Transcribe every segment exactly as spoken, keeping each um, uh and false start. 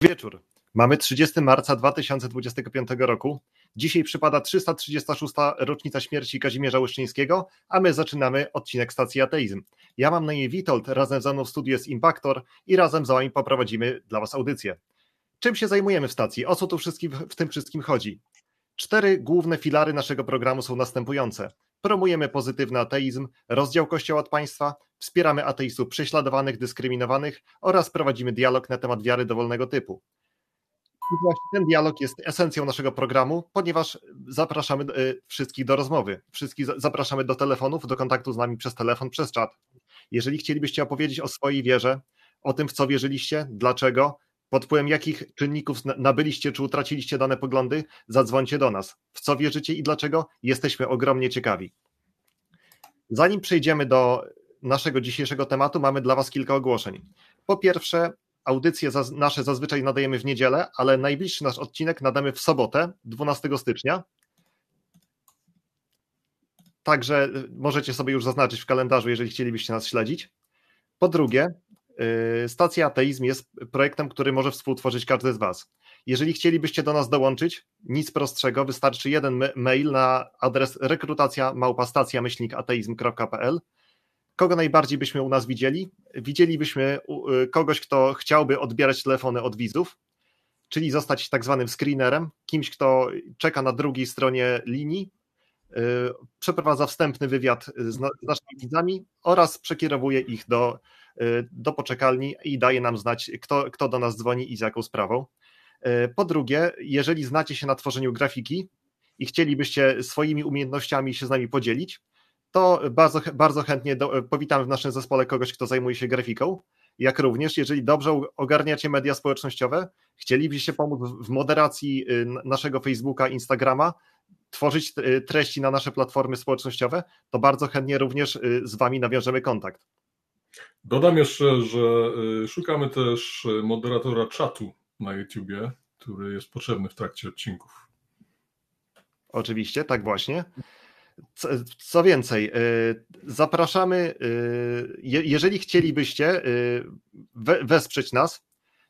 wieczór. Mamy trzydziestego marca dwa tysiące dwudziestego piątego roku. Dzisiaj przypada trzysta trzydziesta szósta rocznica śmierci Kazimierza Łyszczyńskiego, a my zaczynamy odcinek Stacji Ateizm. Ja mam na imię Witold, razem ze mną w studiu jest Impaktor i razem z wami poprowadzimy dla was audycję. Czym się zajmujemy w stacji? O co tu wszystkim, w tym wszystkim chodzi? Cztery główne filary naszego programu są następujące. Promujemy pozytywny ateizm, rozdział Kościoła od państwa, wspieramy ateistów prześladowanych, dyskryminowanych oraz prowadzimy dialog na temat wiary dowolnego typu. I właśnie ten dialog jest esencją naszego programu, ponieważ zapraszamy wszystkich do rozmowy. Wszystkich zapraszamy do telefonów, do kontaktu z nami przez telefon, przez czat. Jeżeli chcielibyście opowiedzieć o swojej wierze, o tym, w co wierzyliście, dlaczego, pod wpływem jakich czynników nabyliście czy utraciliście dane poglądy, zadzwońcie do nas. W co wierzycie i dlaczego? Jesteśmy ogromnie ciekawi. Zanim przejdziemy do naszego dzisiejszego tematu, mamy dla was kilka ogłoszeń. Po pierwsze, audycje nasze zazwyczaj nadajemy w niedzielę, ale najbliższy nasz odcinek nadamy w sobotę, dwunastego stycznia. Także możecie sobie już zaznaczyć w kalendarzu, jeżeli chcielibyście nas śledzić. Po drugie, Stacja Ateizm jest projektem, który może współtworzyć każdy z was. Jeżeli chcielibyście do nas dołączyć, nic prostszego, wystarczy jeden mail na adres rekrutacja małpa stacja myślnik ateizm kropka p l. Kogo najbardziej byśmy u nas widzieli? Widzielibyśmy kogoś, kto chciałby odbierać telefony od widzów, czyli zostać tak zwanym screenerem, kimś, kto czeka na drugiej stronie linii, przeprowadza wstępny wywiad z naszymi widzami oraz przekierowuje ich do, do poczekalni i daje nam znać, kto, kto do nas dzwoni i z jaką sprawą. Po drugie, jeżeli znacie się na tworzeniu grafiki i chcielibyście swoimi umiejętnościami się z nami podzielić, to bardzo, bardzo chętnie do, powitamy w naszym zespole kogoś, kto zajmuje się grafiką, jak również, jeżeli dobrze ogarniacie media społecznościowe, chcielibyście pomóc w moderacji naszego Facebooka, Instagrama, tworzyć treści na nasze platformy społecznościowe, to bardzo chętnie również z wami nawiążemy kontakt. Dodam jeszcze, że szukamy też moderatora czatu na YouTubie, który jest potrzebny w trakcie odcinków. Oczywiście, tak właśnie. Co więcej, zapraszamy, jeżeli chcielibyście wesprzeć nas,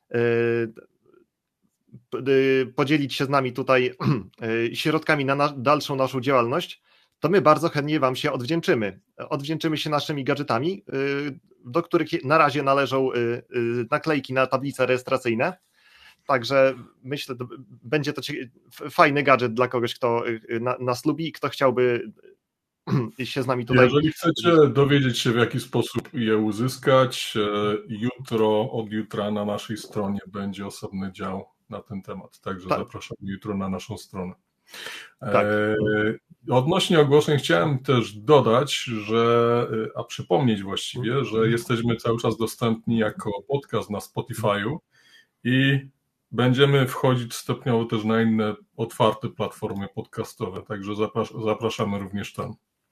podzielić się z nami tutaj środkami na dalszą naszą działalność, to my bardzo chętnie wam się odwdzięczymy. Odwdzięczymy się naszymi gadżetami, do których na razie należą naklejki na tablice rejestracyjne. Także myślę, że będzie to fajny gadżet dla kogoś, kto nas lubi i kto chciałby się z nami tutaj... Jeżeli chcecie dowiedzieć się, w jaki sposób je uzyskać, jutro, od jutra na naszej stronie będzie osobny dział na ten temat. Także tak. Zapraszamy jutro na naszą stronę. Tak. Odnośnie ogłoszeń chciałem też dodać, że, a przypomnieć właściwie, że jesteśmy cały czas dostępni jako podcast na Spotify'u i będziemy wchodzić stopniowo też na inne otwarte platformy podcastowe, także zapraszamy również tam.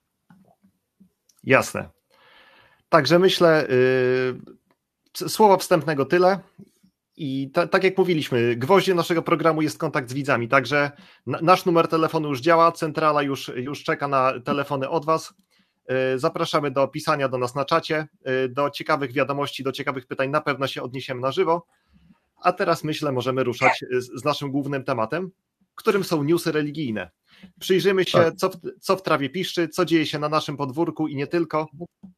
Jasne. Także myślę, yy, słowa wstępnego tyle i ta, tak jak mówiliśmy, gwoździem naszego programu jest kontakt z widzami, także na, nasz numer telefonu już działa, centrala już, już czeka na telefony od was. Yy, zapraszamy do pisania do nas na czacie, yy, do ciekawych wiadomości, do ciekawych pytań na pewno się odniesiemy na żywo. A teraz myślę, możemy ruszać z, z naszym głównym tematem, którym są newsy religijne. Przyjrzymy się, tak. co, w, co w trawie piszczy, co dzieje się na naszym podwórku i nie tylko.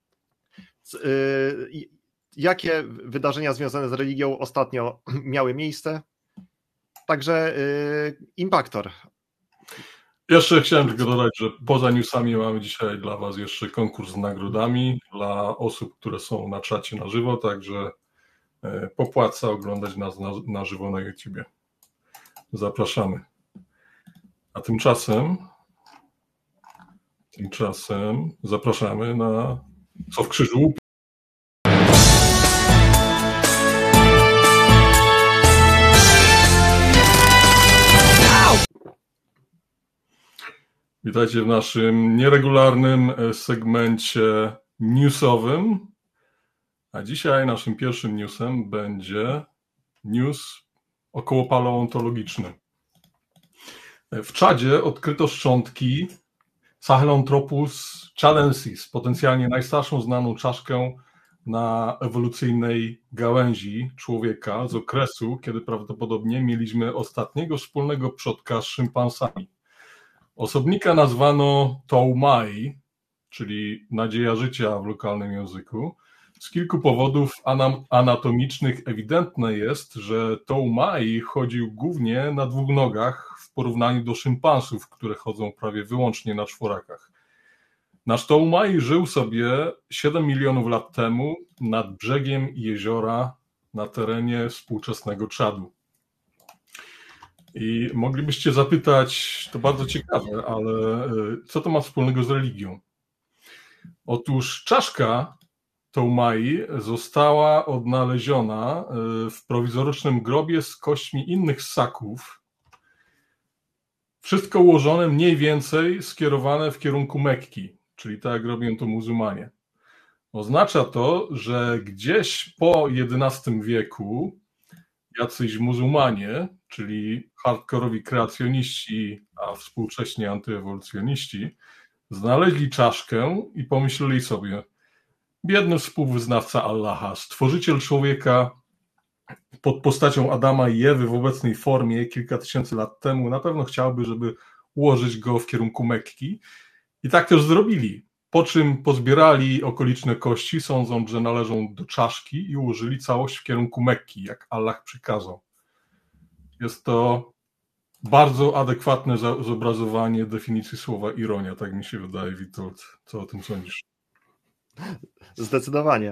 Yy, jakie wydarzenia związane z religią ostatnio miały miejsce. Także yy, Impaktor. Jeszcze chciałem tylko dodać, że poza newsami mamy dzisiaj dla was jeszcze konkurs z nagrodami dla osób, które są na czacie na żywo, także popłaca oglądać nas na, na żywo na YouTubie. Zapraszamy. A tymczasem tymczasem zapraszamy na Co w krzyżu łupie. Witajcie w naszym nieregularnym segmencie newsowym. A dzisiaj naszym pierwszym newsem będzie news okołopaleontologiczny. W Czadzie odkryto szczątki Sahelanthropus czadensis, potencjalnie najstarszą znaną czaszkę na ewolucyjnej gałęzi człowieka z okresu, kiedy prawdopodobnie mieliśmy ostatniego wspólnego przodka z szympansami. Osobnika nazwano Toumai, czyli nadzieja życia w lokalnym języku. Z kilku powodów anatomicznych ewidentne jest, że Toumai chodził głównie na dwóch nogach w porównaniu do szympansów, które chodzą prawie wyłącznie na czworakach. Nasz Toumai żył sobie siedem milionów lat temu nad brzegiem jeziora na terenie współczesnego Czadu. I moglibyście zapytać, to bardzo ciekawe, ale co to ma wspólnego z religią? Otóż czaszka Toumai została odnaleziona w prowizorycznym grobie z kośćmi innych ssaków. Wszystko ułożone mniej więcej skierowane w kierunku Mekki, czyli tak jak robią to muzułmanie. Oznacza to, że gdzieś po jedenastym wieku jacyś muzułmanie, czyli hardkorowi kreacjoniści, a współcześnie antyewolucjoniści, znaleźli czaszkę i pomyśleli sobie: biedny współwyznawca Allaha, stworzyciel człowieka pod postacią Adama i Ewy w obecnej formie kilka tysięcy lat temu, na pewno chciałby, żeby ułożyć go w kierunku Mekki. I tak też zrobili. Po czym pozbierali okoliczne kości, sądząc, że należą do czaszki, i ułożyli całość w kierunku Mekki, jak Allah przykazał. Jest to bardzo adekwatne zobrazowanie definicji słowa ironia, tak mi się wydaje. Witold, co o tym sądzisz? Zdecydowanie.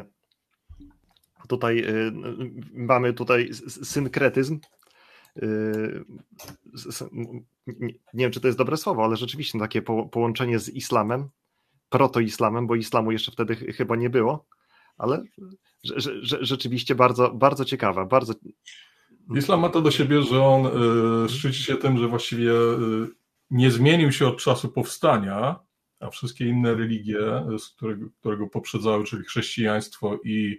Tutaj y, mamy tutaj synkretyzm. Y, s, nie, nie wiem, czy to jest dobre słowo, ale rzeczywiście takie po, połączenie z islamem, protoislamem, bo islamu jeszcze wtedy ch- chyba nie było, ale że, że, rzeczywiście bardzo, bardzo ciekawe. Bardzo... Islam ma to do siebie, że on y, szczyci się tym, że właściwie y, nie zmienił się od czasu powstania, a wszystkie inne religie, z którego, którego poprzedzały, czyli chrześcijaństwo i,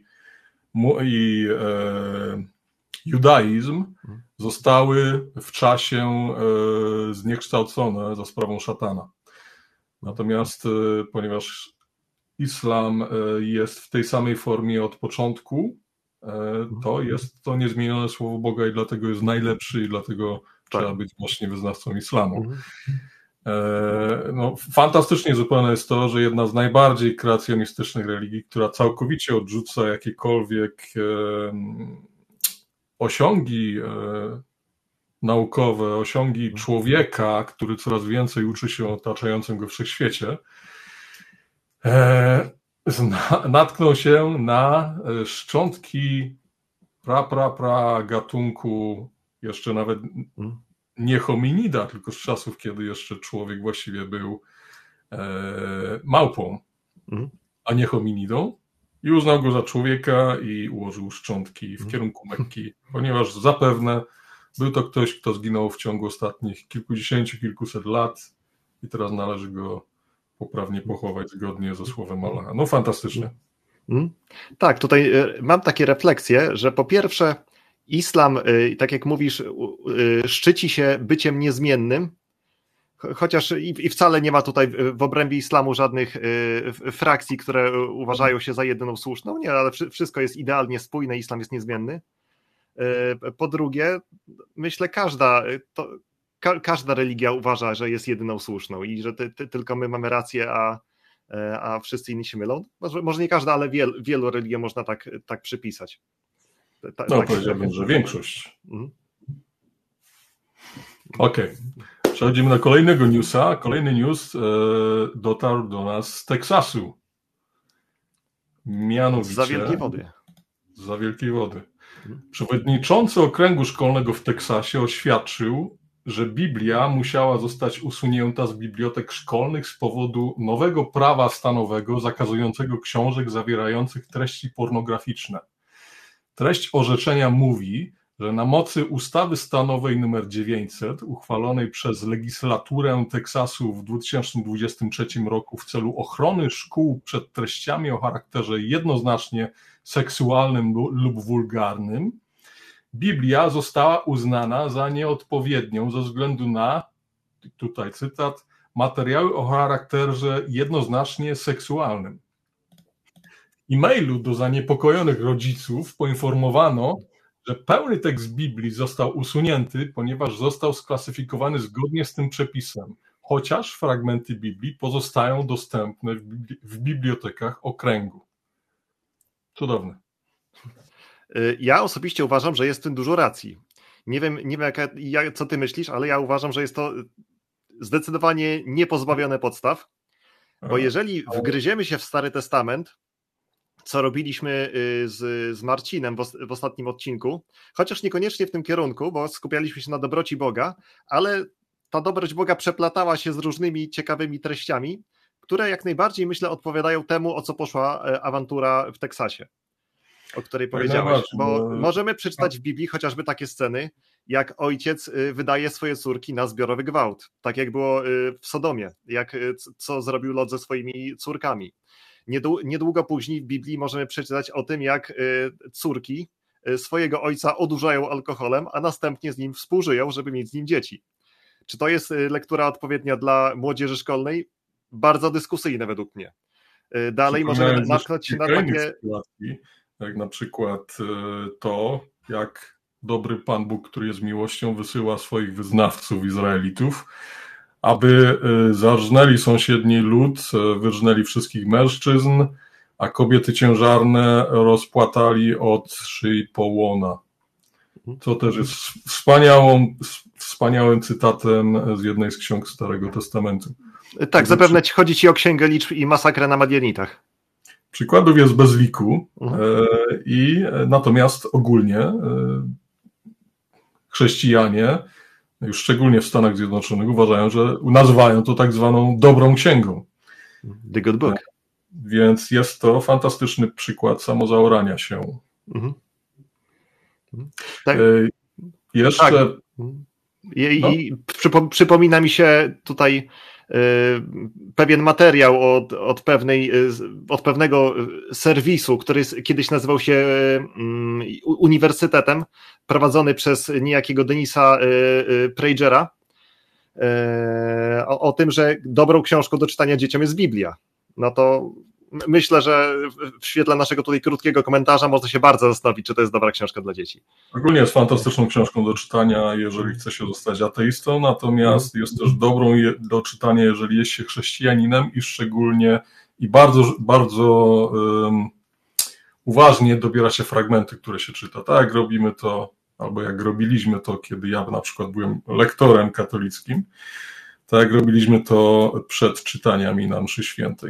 i e, judaizm, zostały w czasie e, zniekształcone za sprawą szatana. Natomiast e, ponieważ islam e, jest w tej samej formie od początku, e, to jest to niezmienione słowo Boga i dlatego jest najlepszy i dlatego tak. Trzeba być właśnie wyznawcą islamu. Mhm. No, fantastycznie zupełnie jest to, że jedna z najbardziej kreacjonistycznych religii, która całkowicie odrzuca jakiekolwiek osiągi naukowe, osiągi człowieka, który coraz więcej uczy się o otaczającym go wszechświecie, natknął się na szczątki pra, pra, pra gatunku, jeszcze nawet nie hominida, tylko z czasów, kiedy jeszcze człowiek właściwie był e, małpą, mhm. a nie hominidą, i uznał go za człowieka i ułożył szczątki w mhm. kierunku Mekki, ponieważ zapewne był to ktoś, kto zginął w ciągu ostatnich kilkudziesięciu, kilkuset lat i teraz należy go poprawnie pochować zgodnie ze słowem Allaha. No fantastyczne. Mhm. Tak, tutaj mam takie refleksje, że po pierwsze islam, tak jak mówisz, szczyci się byciem niezmiennym, chociaż i wcale nie ma tutaj w obrębie islamu żadnych frakcji, które uważają się za jedyną słuszną. Nie, ale wszystko jest idealnie spójne, islam jest niezmienny. Po drugie, myślę, każda, to, ka, każda religia uważa, że jest jedyną słuszną i że ty, ty, tylko my mamy rację, a, a wszyscy inni się mylą. Może, może nie każda, ale wiel, wielu religiom można tak, tak przypisać. Ta, no tak, powiedziałbym, że większość. Mhm. Okej. Okay. Przechodzimy do kolejnego newsa. Kolejny news e, dotarł do nas z Teksasu. Mianowicie... Za wielkiej wody. Za wielkiej wody. Przewodniczący okręgu szkolnego w Teksasie oświadczył, że Biblia musiała zostać usunięta z bibliotek szkolnych z powodu nowego prawa stanowego zakazującego książek zawierających treści pornograficzne. Treść orzeczenia mówi, że na mocy ustawy stanowej nr dziewięćset, uchwalonej przez legislaturę Teksasu w dwa tysiące dwudziestym trzecim roku w celu ochrony szkół przed treściami o charakterze jednoznacznie seksualnym lub wulgarnym, Biblia została uznana za nieodpowiednią ze względu na, tutaj cytat, materiały o charakterze jednoznacznie seksualnym. e-mailu do zaniepokojonych rodziców poinformowano, że pełny tekst Biblii został usunięty, ponieważ został sklasyfikowany zgodnie z tym przepisem, chociaż fragmenty Biblii pozostają dostępne w, bibli- w bibliotekach okręgu. Cudowne. Ja osobiście uważam, że jest w tym dużo racji. Nie wiem, nie wiem jaka, jak, co ty myślisz, ale ja uważam, że jest to zdecydowanie niepozbawione podstaw, bo jeżeli wgryziemy się w Stary Testament, co robiliśmy z, z Marcinem w, w ostatnim odcinku, chociaż niekoniecznie w tym kierunku, bo skupialiśmy się na dobroci Boga, ale ta dobroć Boga przeplatała się z różnymi ciekawymi treściami, które jak najbardziej, myślę, odpowiadają temu, o co poszła awantura w Teksasie, o której powiedziałeś, bo możemy przeczytać w Biblii chociażby takie sceny, jak ojciec wydaje swoje córki na zbiorowy gwałt, tak jak było w Sodomie, jak co zrobił Lot ze swoimi córkami. Niedługo później w Biblii możemy przeczytać o tym, jak córki swojego ojca odurzają alkoholem, a następnie z nim współżyją, żeby mieć z nim dzieci. Czy to jest lektura odpowiednia dla młodzieży szkolnej? Bardzo dyskusyjne według mnie. Dalej możemy natknąć się na takie... Sytuacji, jak na przykład to, jak dobry Pan Bóg, który jest miłością, wysyła swoich wyznawców Izraelitów, aby zarżnęli sąsiedni lud, wyrżnęli wszystkich mężczyzn, a kobiety ciężarne rozpłatali od szyi po łona. To też jest wspaniałą, wspaniałym cytatem z jednej z ksiąg Starego Testamentu. Tak, zapewne chodzi ci o Księgę Liczb i masakrę na Madianitach. Przykładów jest bez liku, mhm. i natomiast ogólnie chrześcijanie, już szczególnie w Stanach Zjednoczonych, uważają, że nazywają to tak zwaną dobrą księgą. The good book. Więc jest to fantastyczny przykład samozaorania się. Mhm. Tak. Jeszcze... Tak. I, no? i przypo, przypomina mi się tutaj pewien materiał od, od, pewnej, od pewnego serwisu, który kiedyś nazywał się Uniwersytetem, prowadzony przez niejakiego Denisa Pragera, o, o tym, że dobrą książką do czytania dzieciom jest Biblia. No to myślę, że w świetle naszego tutaj krótkiego komentarza można się bardzo zastanowić, czy to jest dobra książka dla dzieci. Ogólnie jest fantastyczną książką do czytania, jeżeli chce się zostać ateistą, natomiast jest też dobrą do czytania, jeżeli jest się chrześcijaninem i szczególnie i bardzo, bardzo um, uważnie dobiera się fragmenty, które się czyta. Tak jak robimy to, albo jak robiliśmy to, kiedy ja na przykład byłem lektorem katolickim, tak jak robiliśmy to przed czytaniami na mszy świętej.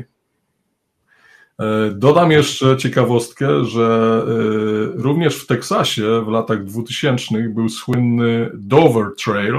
Dodam jeszcze ciekawostkę, że również w Teksasie w latach dwutysięcznych był słynny Dover Trail,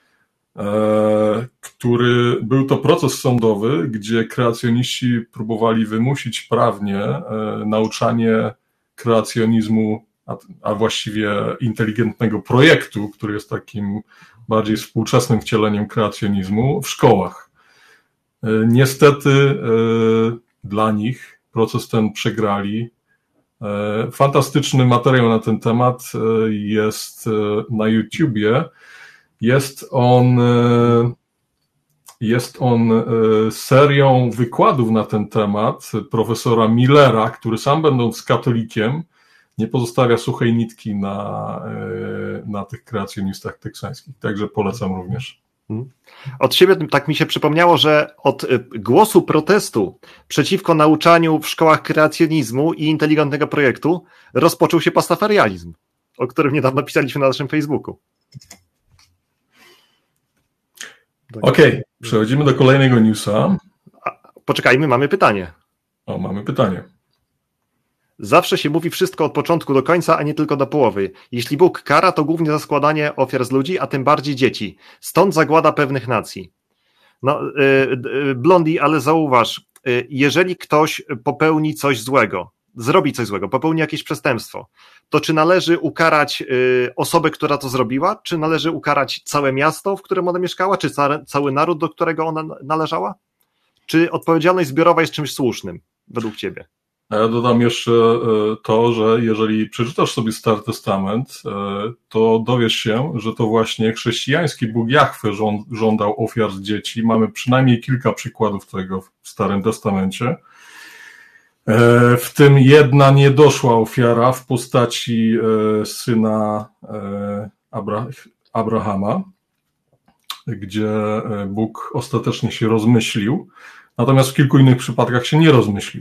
który był to proces sądowy, gdzie kreacjoniści próbowali wymusić prawnie nauczanie kreacjonizmu, a, a właściwie inteligentnego projektu, który jest takim bardziej współczesnym wcieleniem kreacjonizmu w szkołach. Niestety dla nich proces ten przegrali. Fantastyczny materiał na ten temat jest na YouTubie. Jest on, jest on serią wykładów na ten temat profesora Millera, który sam będąc katolikiem nie pozostawia suchej nitki na, na tych kreacjonistach teksańskich. Także polecam również. Od siebie tak mi się przypomniało, że od głosu protestu przeciwko nauczaniu w szkołach kreacjonizmu i inteligentnego projektu rozpoczął się pastafarianizm, o którym niedawno pisaliśmy na naszym Facebooku. Okej, okay, przechodzimy do kolejnego newsa. Poczekajmy, mamy pytanie. O, mamy pytanie. Zawsze się mówi wszystko od początku do końca, a nie tylko do połowy. Jeśli Bóg kara, to głównie za składanie ofiar z ludzi, a tym bardziej dzieci. Stąd zagłada pewnych nacji. No, yy, Blondi, ale zauważ, yy, jeżeli ktoś popełni coś złego, zrobi coś złego, popełni jakieś przestępstwo, to czy należy ukarać yy, osobę, która to zrobiła, czy należy ukarać całe miasto, w którym ona mieszkała, czy ca- cały naród, do którego ona należała? Czy odpowiedzialność zbiorowa jest czymś słusznym, według ciebie? A ja dodam jeszcze to, że jeżeli przeczytasz sobie Stary Testament, to dowiesz się, że to właśnie chrześcijański Bóg Jahwe żądał ofiar z dzieci. Mamy przynajmniej kilka przykładów tego w Starym Testamencie. W tym jedna niedoszła ofiara w postaci syna Abra- Abrahama, gdzie Bóg ostatecznie się rozmyślił, natomiast w kilku innych przypadkach się nie rozmyślił.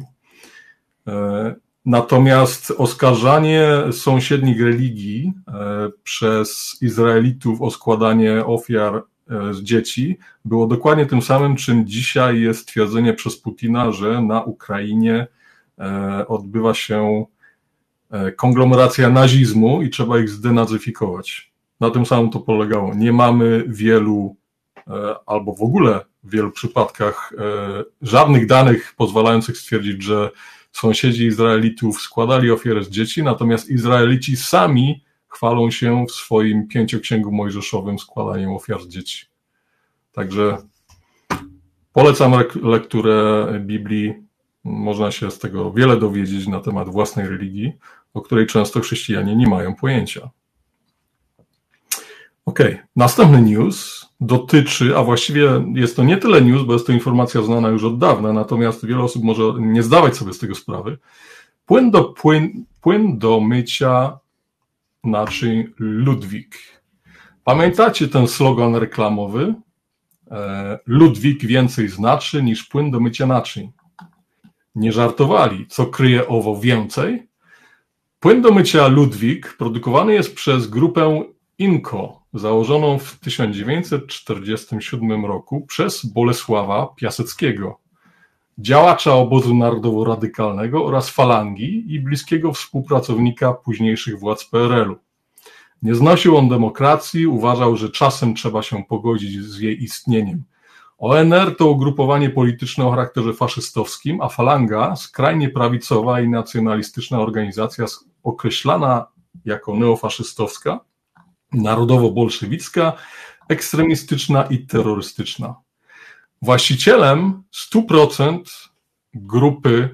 Natomiast oskarżanie sąsiednich religii przez Izraelitów o składanie ofiar z dzieci było dokładnie tym samym, czym dzisiaj jest twierdzenie przez Putina, że na Ukrainie odbywa się konglomeracja nazizmu i trzeba ich zdenazyfikować. Na tym samym to polegało. Nie mamy wielu, albo w ogóle w wielu przypadkach żadnych danych pozwalających stwierdzić, że sąsiedzi Izraelitów składali ofiary z dzieci, natomiast Izraelici sami chwalą się w swoim pięcioksięgu mojżeszowym składaniem ofiar z dzieci. Także polecam lekturę Biblii. Można się z tego wiele dowiedzieć na temat własnej religii, o której często chrześcijanie nie mają pojęcia. Ok, następny news dotyczy, a właściwie jest to nie tyle news, bo jest to informacja znana już od dawna, natomiast wiele osób może nie zdawać sobie z tego sprawy. Płyn do, płyn, płyn do mycia naczyń Ludwik. Pamiętacie ten slogan reklamowy? Ludwik więcej znaczy niż płyn do mycia naczyń. Nie żartowali, co kryje owo więcej. Płyn do mycia Ludwik produkowany jest przez grupę Inco, założoną w tysiąc dziewięćset czterdziestym siódmym roku przez Bolesława Piaseckiego, działacza obozu narodowo-radykalnego oraz falangi i bliskiego współpracownika późniejszych władz P R L u. Nie znosił on demokracji, uważał, że czasem trzeba się pogodzić z jej istnieniem. O N R to ugrupowanie polityczne o charakterze faszystowskim, a falanga skrajnie prawicowa i nacjonalistyczna organizacja określana jako neofaszystowska, narodowo-bolszewicka, ekstremistyczna i terrorystyczna. Właścicielem sto procent grupy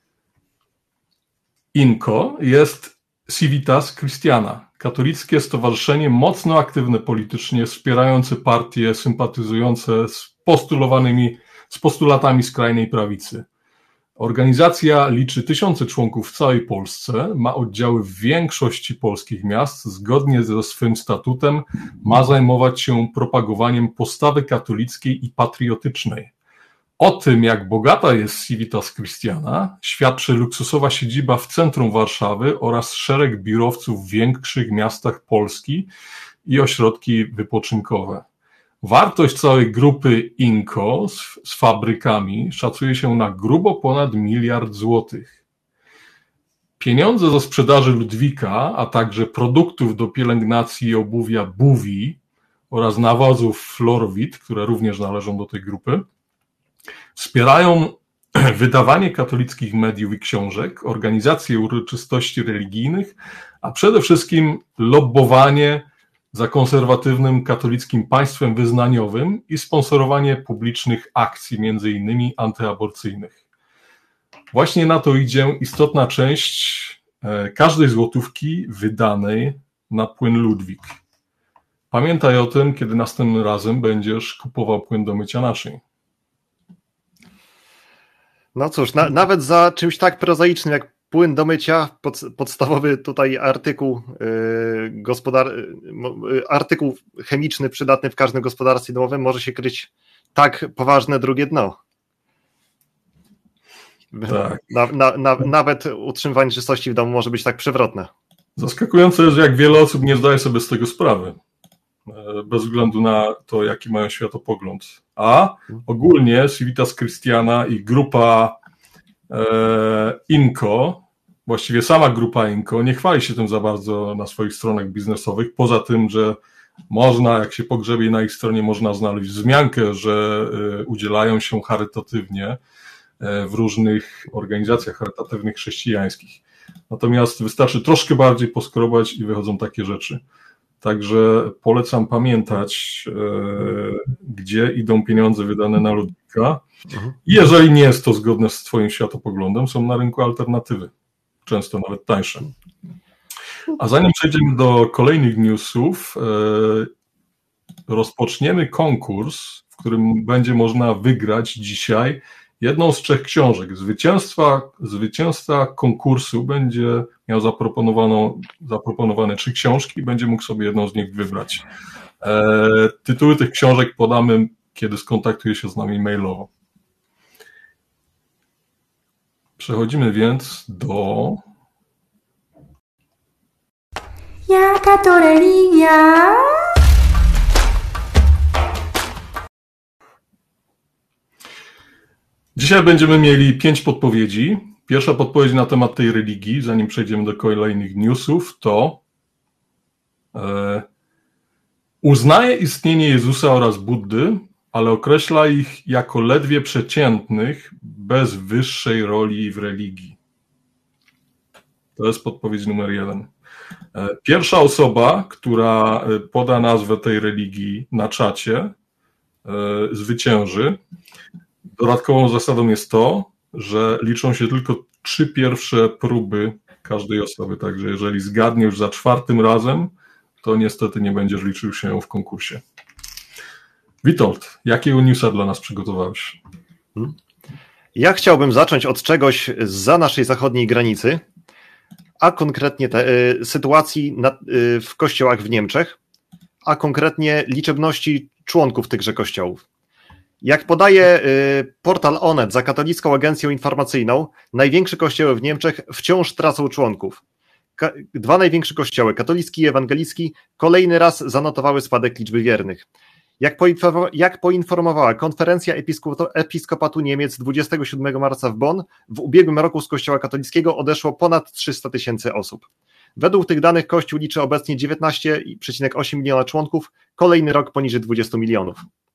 Inco jest Civitas Christiana, katolickie stowarzyszenie mocno aktywne politycznie, wspierające partie sympatyzujące z postulowanymi, z postulatami skrajnej prawicy. Organizacja liczy tysiące członków w całej Polsce, ma oddziały w większości polskich miast, zgodnie ze swym statutem ma zajmować się propagowaniem postawy katolickiej i patriotycznej. O tym, jak bogata jest Civitas Christiana, świadczy luksusowa siedziba w centrum Warszawy oraz szereg biurowców w większych miastach Polski i ośrodki wypoczynkowe. Wartość całej grupy Inco z, z fabrykami szacuje się na grubo ponad miliard złotych. Pieniądze ze sprzedaży Ludwika, a także produktów do pielęgnacji i obuwia Buwi oraz nawozów Florowit, które również należą do tej grupy, wspierają wydawanie katolickich mediów i książek, organizację uroczystości religijnych, a przede wszystkim lobbowanie za konserwatywnym katolickim państwem wyznaniowym i sponsorowanie publicznych akcji, między innymi antyaborcyjnych. Właśnie na to idzie istotna część każdej złotówki wydanej na płyn Ludwik. Pamiętaj o tym, kiedy następnym razem będziesz kupował płyn do mycia naczyń. No cóż, na, nawet za czymś tak prozaicznym jak płyn do mycia, pod, podstawowy tutaj artykuł, yy, gospodar, yy, artykuł chemiczny przydatny w każdym gospodarstwie domowym może się kryć tak poważne drugie dno. Tak. Na, na, na, nawet utrzymywanie czystości w domu może być tak przewrotne. Zaskakujące jest, jak wiele osób nie zdaje sobie z tego sprawy, bez względu na to, jaki mają światopogląd. A ogólnie Civitas Christiana i grupa e, Inco, właściwie sama grupa Inco, nie chwali się tym za bardzo na swoich stronach biznesowych, poza tym, że można, jak się pogrzebie na ich stronie, można znaleźć wzmiankę, że e, udzielają się charytatywnie e, w różnych organizacjach charytatywnych chrześcijańskich. Natomiast wystarczy troszkę bardziej poskrobać i wychodzą takie rzeczy. Także polecam pamiętać, e, gdzie idą pieniądze wydane na Ludwika. Jeżeli nie jest to zgodne z twoim światopoglądem, są na rynku alternatywy, często nawet tańsze. A zanim przejdziemy do kolejnych newsów, e, rozpoczniemy konkurs, w którym będzie można wygrać dzisiaj jedną z trzech książek. Zwycięstwa, zwycięzca konkursu będzie miał zaproponowaną, zaproponowane trzy książki i będzie mógł sobie jedną z nich wybrać. E, tytuły tych książek podamy, kiedy skontaktuje się z nami mailowo. Przechodzimy więc do... Jaka to religia? Dzisiaj będziemy mieli pięć podpowiedzi. Pierwsza podpowiedź na temat tej religii, zanim przejdziemy do kolejnych newsów, to e, uznaje istnienie Jezusa oraz Buddy, ale określa ich jako ledwie przeciętnych, bez wyższej roli w religii. To jest podpowiedź numer jeden. Pierwsza osoba, która poda nazwę tej religii na czacie, zwycięży. Dodatkową zasadą jest to, że liczą się tylko trzy pierwsze próby każdej osoby, także jeżeli zgadnie już za czwartym razem, to niestety nie będziesz liczył się w konkursie. Witold, jakiego newsa dla nas przygotowałeś? Ja chciałbym zacząć od czegoś zza naszej zachodniej granicy, a konkretnie te, y, sytuacji na, y, w kościołach w Niemczech, a konkretnie liczebności członków tychże kościołów. Jak podaje y, portal Onet za Katolicką Agencją Informacyjną, największe kościoły w Niemczech wciąż tracą członków. Ka- dwa największe kościoły, katolicki i ewangelicki, kolejny raz zanotowały spadek liczby wiernych. Jak, poinform- jak poinformowała Konferencja Episkop- Episkopatu Niemiec dwudziestego siódmego marca w Bonn, w ubiegłym roku z Kościoła katolickiego odeszło ponad trzysta tysięcy osób. Według tych danych Kościół liczy obecnie dziewiętnaście przecinek osiem miliona członków, kolejny rok poniżej dwudziestu milionów.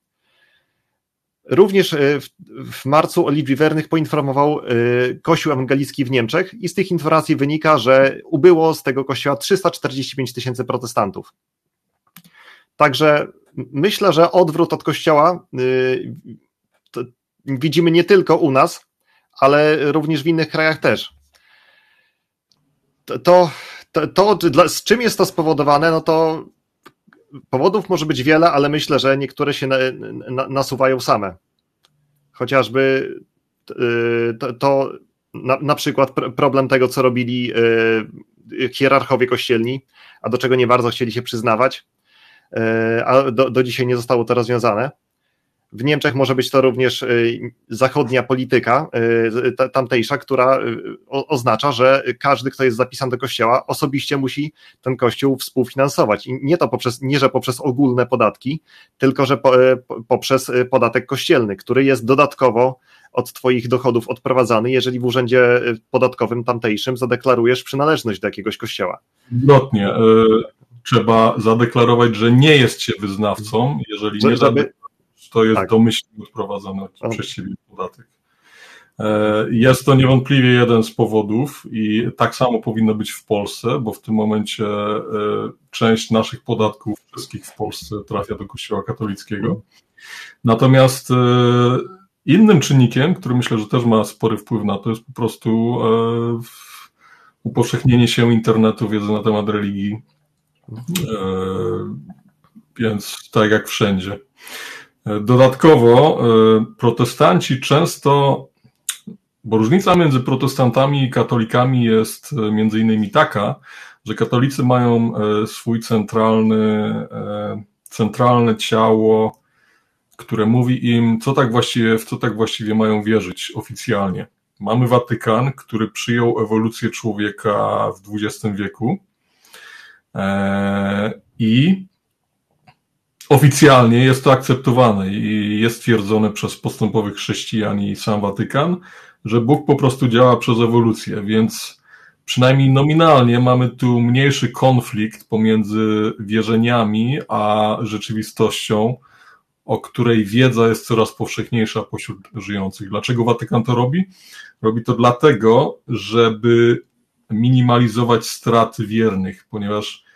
Również w, w marcu o liczbie wiernych poinformował Kościół ewangelicki w Niemczech i z tych informacji wynika, że ubyło z tego kościoła trzysta czterdzieści pięć tysięcy protestantów. Także myślę, że odwrót od Kościoła yy, widzimy nie tylko u nas, ale również w innych krajach też. To, to, to, to dla, z czym jest to spowodowane, no to powodów może być wiele, ale myślę, że niektóre się na, na, nasuwają same. Chociażby yy, to, to na, na przykład problem tego, co robili yy, hierarchowie kościelni, a do czego nie bardzo chcieli się przyznawać, a do, do dzisiaj nie zostało to rozwiązane. W Niemczech może być to również zachodnia polityka tamtejsza, która oznacza, że każdy, kto jest zapisany do kościoła, osobiście musi ten kościół współfinansować. I nie to poprzez, nie że poprzez ogólne podatki, tylko że po, poprzez podatek kościelny, który jest dodatkowo od twoich dochodów odprowadzany, jeżeli w urzędzie podatkowym tamtejszym zadeklarujesz przynależność do jakiegoś kościoła. Odwrotnie. Trzeba zadeklarować, że nie jest się wyznawcą, jeżeli nie żeby... to jest tak. domyślnie odprowadzany przez siebie podatek. Jest to niewątpliwie jeden z powodów i tak samo powinno być w Polsce, bo w tym momencie część naszych podatków wszystkich w Polsce trafia do Kościoła katolickiego. Natomiast innym czynnikiem, który myślę, że też ma spory wpływ na to, jest po prostu upowszechnienie się internetu, wiedzy na temat religii. Więc tak jak wszędzie. Dodatkowo protestanci często, bo różnica między protestantami i katolikami jest między innymi taka, że katolicy mają swój centralny, centralne ciało, które mówi im, co tak właściwie, w co tak właściwie mają wierzyć oficjalnie. Mamy Watykan, który przyjął ewolucję człowieka w dwudziestym wieku, i oficjalnie jest to akceptowane i jest twierdzone przez postępowych chrześcijan i sam Watykan, że Bóg po prostu działa przez ewolucję, więc przynajmniej nominalnie mamy tu mniejszy konflikt pomiędzy wierzeniami a rzeczywistością, o której wiedza jest coraz powszechniejsza pośród żyjących. Dlaczego Watykan to robi? Robi to dlatego, żeby minimalizować straty wiernych, ponieważ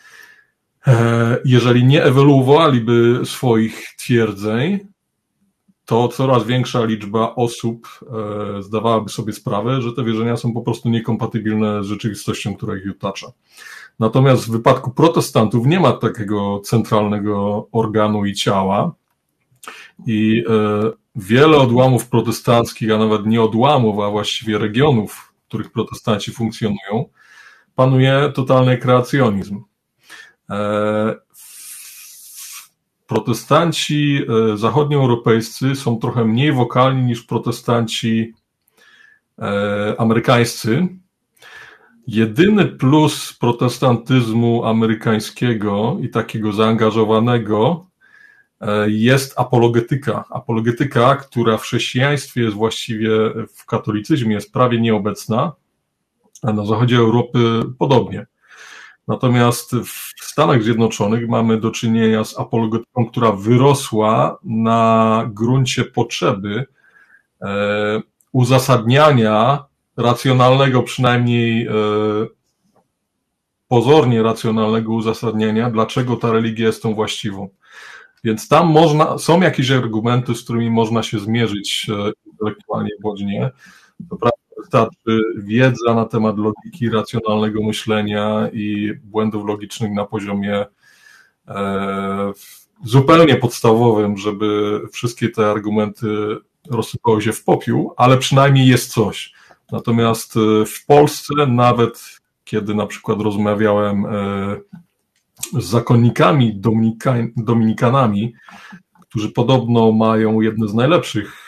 jeżeli nie ewoluowaliby swoich twierdzeń, to coraz większa liczba osób zdawałaby sobie sprawę, że te wierzenia są po prostu niekompatybilne z rzeczywistością, która ich otacza. Natomiast w wypadku protestantów nie ma takiego centralnego organu i ciała i wiele odłamów protestanckich, a nawet nie odłamów, a właściwie regionów, w których protestanci funkcjonują, panuje totalny kreacjonizm. Protestanci zachodnioeuropejscy są trochę mniej wokalni niż protestanci amerykańscy. Jedyny plus protestantyzmu amerykańskiego i takiego zaangażowanego jest apologetyka. Apologetyka, która w chrześcijaństwie jest właściwie, w katolicyzmie jest prawie nieobecna, a na zachodzie Europy podobnie. Natomiast w Stanach Zjednoczonych mamy do czynienia z apologetyką, która wyrosła na gruncie potrzeby e, uzasadniania racjonalnego, przynajmniej e, pozornie racjonalnego uzasadnienia, dlaczego ta religia jest tą właściwą. Więc tam można, są jakieś argumenty, z którymi można się zmierzyć e, intelektualnie bądź nie. To prawda, wystarczy wiedza na temat logiki, racjonalnego myślenia i błędów logicznych na poziomie e, zupełnie podstawowym, żeby wszystkie te argumenty rozsypały się w popiół, ale przynajmniej jest coś. Natomiast w Polsce, nawet kiedy na przykład rozmawiałem z zakonnikami Dominika, dominikanami, którzy podobno mają jedne z najlepszych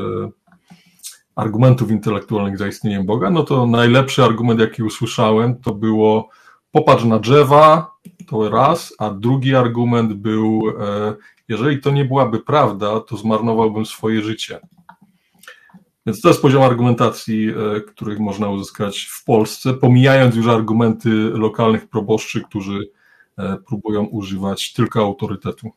argumentów intelektualnych za istnieniem Boga, no to najlepszy argument, jaki usłyszałem, to było popatrz na drzewa, to raz, a drugi argument był, jeżeli to nie byłaby prawda, to zmarnowałbym swoje życie. Więc to jest poziom argumentacji, których można uzyskać w Polsce, pomijając już argumenty lokalnych proboszczy, którzy próbują używać tylko autorytetu,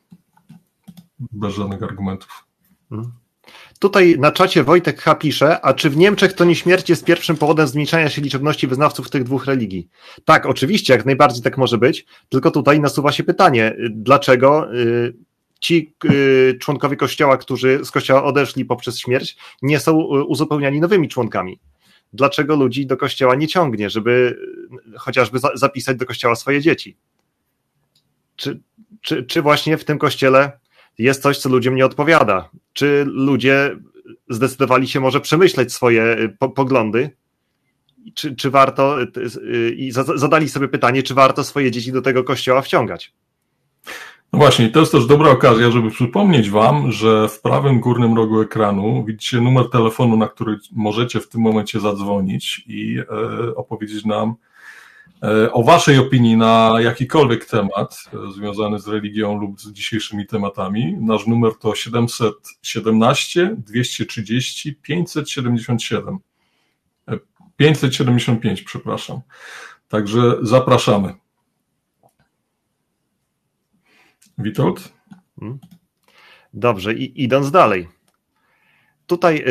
bez żadnych argumentów. Hmm. Tutaj na czacie Wojtek H. pisze, a czy w Niemczech to nie śmierć jest pierwszym powodem zmniejszania się liczebności wyznawców tych dwóch religii? Tak, oczywiście, jak najbardziej tak może być, tylko tutaj nasuwa się pytanie, dlaczego ci członkowie Kościoła, którzy z Kościoła odeszli poprzez śmierć, nie są uzupełniani nowymi członkami? Dlaczego ludzi do Kościoła nie ciągnie, żeby chociażby zapisać do Kościoła swoje dzieci? Czy, czy, czy właśnie w tym Kościele jest coś, co ludziom nie odpowiada? Czy ludzie zdecydowali się może przemyśleć swoje po, poglądy? Czy, czy warto, i zadali sobie pytanie, czy warto swoje dzieci do tego Kościoła wciągać? No właśnie, to jest też dobra okazja, żeby przypomnieć wam, że w prawym górnym rogu ekranu widzicie numer telefonu, na który możecie w tym momencie zadzwonić i e, opowiedzieć nam e, o waszej opinii na jakikolwiek temat e, związany z religią lub z dzisiejszymi tematami. Nasz numer to siedemset siedemnaście dwieście trzydzieści pięćset siedemdziesiąt siedem. E, pięćset siedemdziesiąt pięć, przepraszam. Także zapraszamy. Witold? Dobrze, i idąc dalej. Tutaj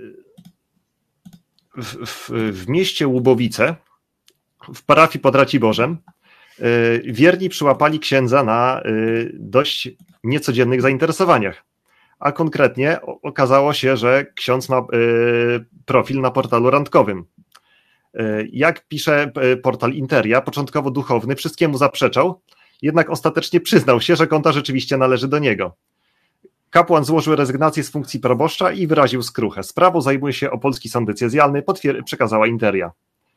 w, w, w mieście Łubowice, w parafii pod Raciborzem, wierni przyłapali księdza na dość niecodziennych zainteresowaniach. A konkretnie okazało się, że ksiądz ma profil na portalu randkowym. Jak pisze portal Interia, początkowo duchowny wszystkiemu zaprzeczał, jednak ostatecznie przyznał się, że konta rzeczywiście należy do niego. Kapłan złożył rezygnację z funkcji proboszcza i wyraził skruchę. Sprawą zajmuje się Opolski Sąd Decyzjalny, potwier- przekazała Interia.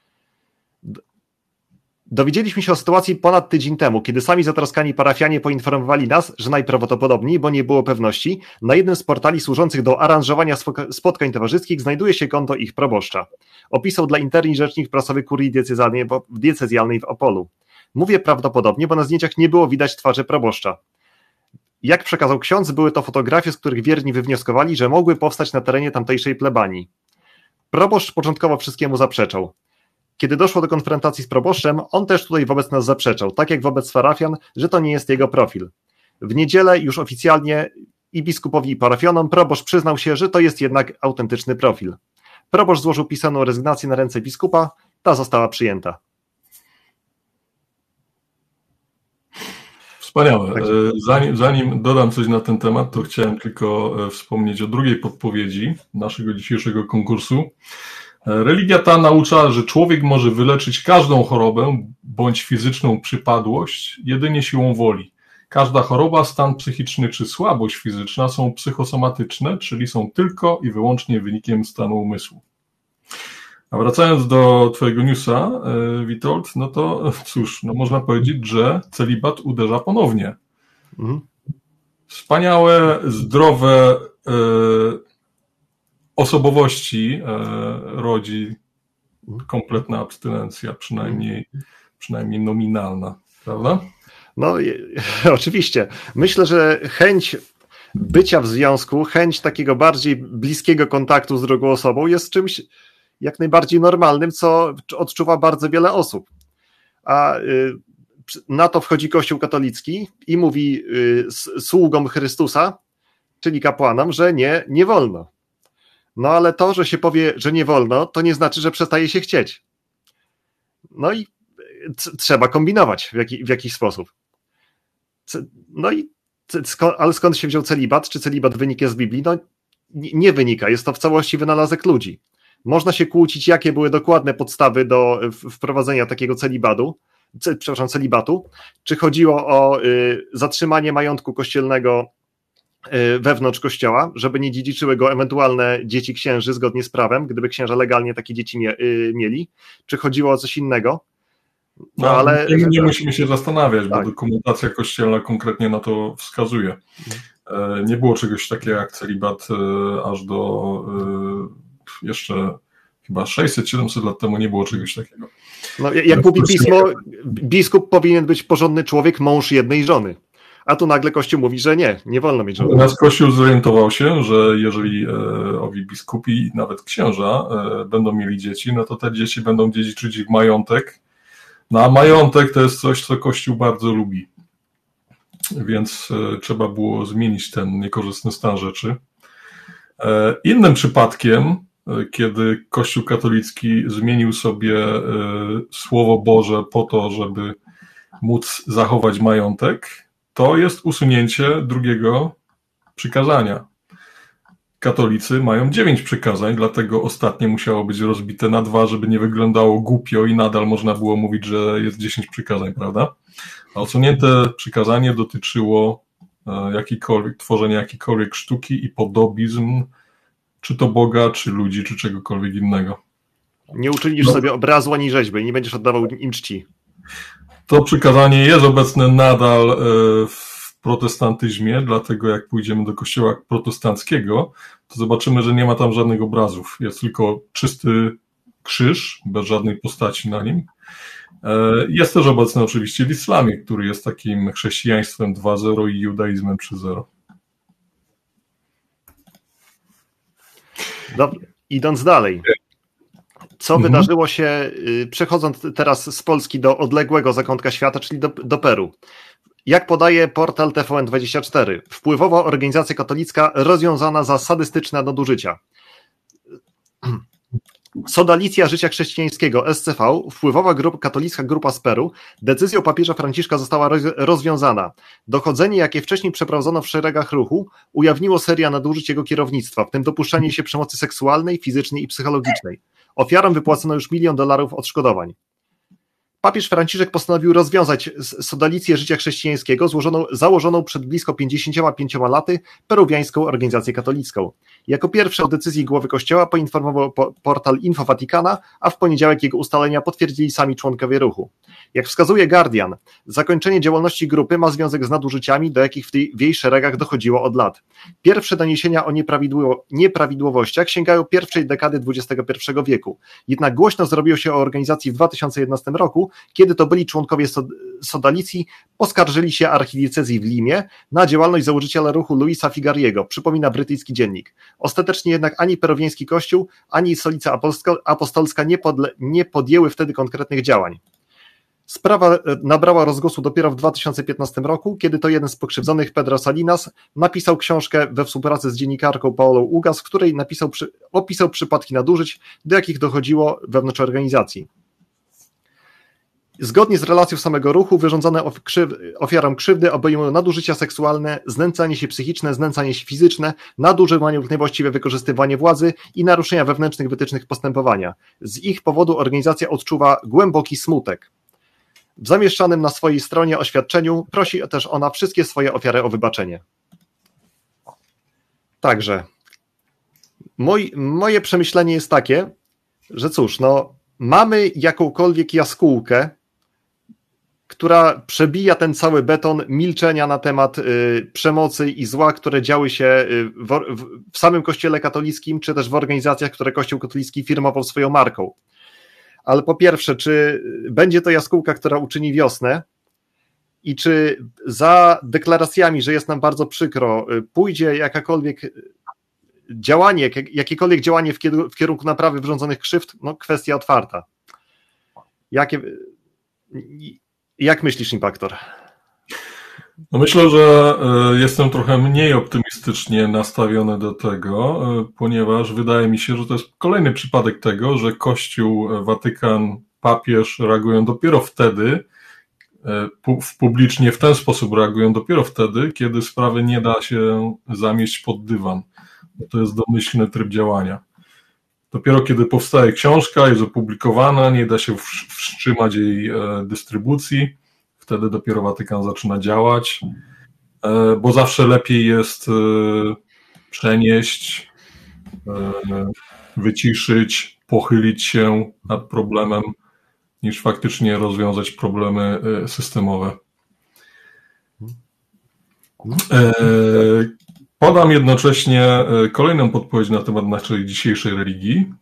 Dowiedzieliśmy się o sytuacji ponad tydzień temu, kiedy sami zatroskani parafianie poinformowali nas, że najprawdopodobniej, bo nie było pewności, na jednym z portali służących do aranżowania spotkań towarzyskich znajduje się konto ich proboszcza. Opisał dla Interii rzecznik prasowy kurii diecezjalnej w, diecezjalnej w Opolu. Mówię prawdopodobnie, bo na zdjęciach nie było widać twarzy proboszcza. Jak przekazał ksiądz, były to fotografie, z których wierni wywnioskowali, że mogły powstać na terenie tamtejszej plebanii. Proboszcz początkowo wszystkiemu zaprzeczał. Kiedy doszło do konfrontacji z proboszczem, on też tutaj wobec nas zaprzeczał, tak jak wobec parafian, że to nie jest jego profil. W niedzielę już oficjalnie i biskupowi i parafianom proboszcz przyznał się, że to jest jednak autentyczny profil. Proboszcz złożył pisaną rezygnację na ręce biskupa, ta została przyjęta. Wspaniałe. Zanim, zanim dodam coś na ten temat, to chciałem tylko wspomnieć o drugiej podpowiedzi naszego dzisiejszego konkursu. Religia ta naucza, że człowiek może wyleczyć każdą chorobę bądź fizyczną przypadłość jedynie siłą woli. Każda choroba, stan psychiczny czy słabość fizyczna są psychosomatyczne, czyli są tylko i wyłącznie wynikiem stanu umysłu. A wracając do twojego newsa, Witold, no to cóż, no można powiedzieć, że celibat uderza ponownie. Mhm. Wspaniałe, zdrowe e, osobowości e, rodzi kompletna abstynencja, przynajmniej, przynajmniej nominalna, prawda? No oczywiście. Myślę, że chęć bycia w związku, chęć takiego bardziej bliskiego kontaktu z drugą osobą jest czymś jak najbardziej normalnym, co odczuwa bardzo wiele osób. A na to wchodzi Kościół katolicki i mówi sługom Chrystusa, czyli kapłanom, że nie, nie wolno. No ale to, że się powie, że nie wolno, to nie znaczy, że przestaje się chcieć. No i c- trzeba kombinować w, jaki, w jakiś sposób. C- no i c- sko- ale skąd się wziął celibat? Czy celibat wynika z Biblii? No nie, nie wynika, jest to w całości wynalazek ludzi. Można się kłócić, jakie były dokładne podstawy do wprowadzenia takiego celibatu, c- przepraszam, celibatu. Czy chodziło o y, zatrzymanie majątku kościelnego wewnątrz kościoła, żeby nie dziedziczyły go ewentualne dzieci księży zgodnie z prawem, gdyby księża legalnie takie dzieci mie- mieli, czy chodziło o coś innego. No, no ale nie, nie musimy się zastanawiać, tak. Bo dokumentacja kościelna konkretnie na to wskazuje. Mhm. Nie było czegoś takiego jak celibat aż do jeszcze chyba sześćset siedemset lat temu nie było czegoś takiego. No, jak mówi pismo, biskup powinien być porządny człowiek, mąż jednej żony. A tu nagle Kościół mówi, że nie, nie wolno mieć żony. Natomiast Kościół zorientował się, że jeżeli e, owi biskupi, nawet księża, e, będą mieli dzieci, no to te dzieci będą dziedziczyć ich majątek. No a majątek to jest coś, co Kościół bardzo lubi. Więc e, trzeba było zmienić ten niekorzystny stan rzeczy. E, innym przypadkiem, e, kiedy Kościół katolicki zmienił sobie e, Słowo Boże po to, żeby móc zachować majątek, to jest usunięcie drugiego przykazania. Katolicy mają dziewięć przykazań, dlatego ostatnie musiało być rozbite na dwa, żeby nie wyglądało głupio i nadal można było mówić, że jest dziesięć przykazań, prawda? A usunięte przykazanie dotyczyło jakikolwiek, tworzenia jakiejkolwiek sztuki i podobizm, czy to Boga, czy ludzi, czy czegokolwiek innego. Nie uczynisz no. sobie obrazu ani rzeźby, nie będziesz oddawał im czci. To przykazanie jest obecne nadal w protestantyzmie, dlatego jak pójdziemy do kościoła protestanckiego, to zobaczymy, że nie ma tam żadnych obrazów. Jest tylko czysty krzyż, bez żadnej postaci na nim. Jest też obecny oczywiście w islamie, który jest takim chrześcijaństwem dwa zero i judaizmem trzy zero. Dobrze, idąc dalej. Co mhm. wydarzyło się, przechodząc teraz z Polski do odległego zakątka świata, czyli do, do Peru. Jak podaje portal T V N dwadzieścia cztery, wpływowa organizacja katolicka rozwiązana za sadystyczne nadużycia. Sodalicja Życia Chrześcijańskiego S C V, wpływowa grupa, katolicka grupa z Peru, decyzją papieża Franciszka została roz, rozwiązana. Dochodzenie, jakie wcześniej przeprowadzono w szeregach ruchu, ujawniło serię nadużyć jego kierownictwa, w tym dopuszczanie się przemocy seksualnej, fizycznej i psychologicznej. Ofiarom wypłacono już milion dolarów odszkodowań. Papież Franciszek postanowił rozwiązać Sodalicję Życia Chrześcijańskiego złożoną, założoną przed blisko pięćdziesięcioma pięcioma laty peruwiańską organizację katolicką. Jako pierwszy o decyzji głowy kościoła poinformował portal Info Vaticana, a w poniedziałek jego ustalenia potwierdzili sami członkowie ruchu. Jak wskazuje Guardian, zakończenie działalności grupy ma związek z nadużyciami, do jakich w, tej, w jej szeregach dochodziło od lat. Pierwsze doniesienia o nieprawidłowo, nieprawidłowościach sięgają pierwszej dekady dwudziestego pierwszego wieku. Jednak głośno zrobiło się o organizacji w dwa tysiące jedenastym roku, kiedy to byli członkowie Sodalicji poskarżyli się archidiecezji w Limie na działalność założyciela ruchu Luisa Figariego, przypomina brytyjski dziennik. Ostatecznie jednak ani peruwiański kościół, ani Stolica Apostolska nie, podle, nie podjęły wtedy konkretnych działań. Sprawa nabrała rozgłosu dopiero w dwa tysiące piętnastym roku, kiedy to jeden z pokrzywdzonych, Pedro Salinas, napisał książkę we współpracy z dziennikarką Paolą Ugas, w której napisał, przy, opisał przypadki nadużyć, do jakich dochodziło wewnątrz organizacji. Zgodnie z relacją samego ruchu, wyrządzone ofiarom krzywdy obejmują nadużycia seksualne, znęcanie się psychiczne, znęcanie się fizyczne, nadużywanie lub niewłaściwe wykorzystywanie władzy i naruszenia wewnętrznych wytycznych postępowania. Z ich powodu organizacja odczuwa głęboki smutek. W zamieszczanym na swojej stronie oświadczeniu prosi też ona wszystkie swoje ofiary o wybaczenie. Także moj, moje przemyślenie jest takie, że cóż, no mamy jakąkolwiek jaskółkę, która przebija ten cały beton milczenia na temat y, przemocy i zła, które działy się y, w, w, w samym Kościele katolickim, czy też w organizacjach, które Kościół katolicki firmował swoją marką. Ale po pierwsze, czy będzie to jaskółka, która uczyni wiosnę i czy za deklaracjami, że jest nam bardzo przykro, pójdzie jakakolwiek działanie, jakiekolwiek działanie w kierunku naprawy wyrządzonych krzywd, no kwestia otwarta. Jakie, jak myślisz, Impaktor? No myślę, że jestem trochę mniej optymistycznie nastawiony do tego, ponieważ wydaje mi się, że to jest kolejny przypadek tego, że Kościół, Watykan, papież reagują dopiero wtedy, w publicznie w ten sposób reagują dopiero wtedy, kiedy sprawy nie da się zamieść pod dywan. To jest domyślny tryb działania. Dopiero kiedy powstaje książka, jest opublikowana, nie da się wstrzymać jej dystrybucji, wtedy dopiero Watykan zaczyna działać, bo zawsze lepiej jest przenieść, wyciszyć, pochylić się nad problemem, niż faktycznie rozwiązać problemy systemowe. Podam jednocześnie kolejną podpowiedź na temat naszej dzisiejszej religii.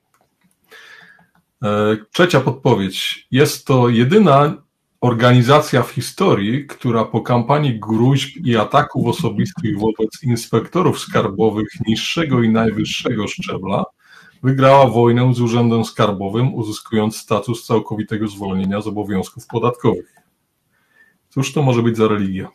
Trzecia podpowiedź. Jest to jedyna organizacja w historii, która po kampanii gróźb i ataków osobistych wobec inspektorów skarbowych niższego i najwyższego szczebla wygrała wojnę z Urzędem Skarbowym, uzyskując status całkowitego zwolnienia z obowiązków podatkowych. Cóż to może być za religia?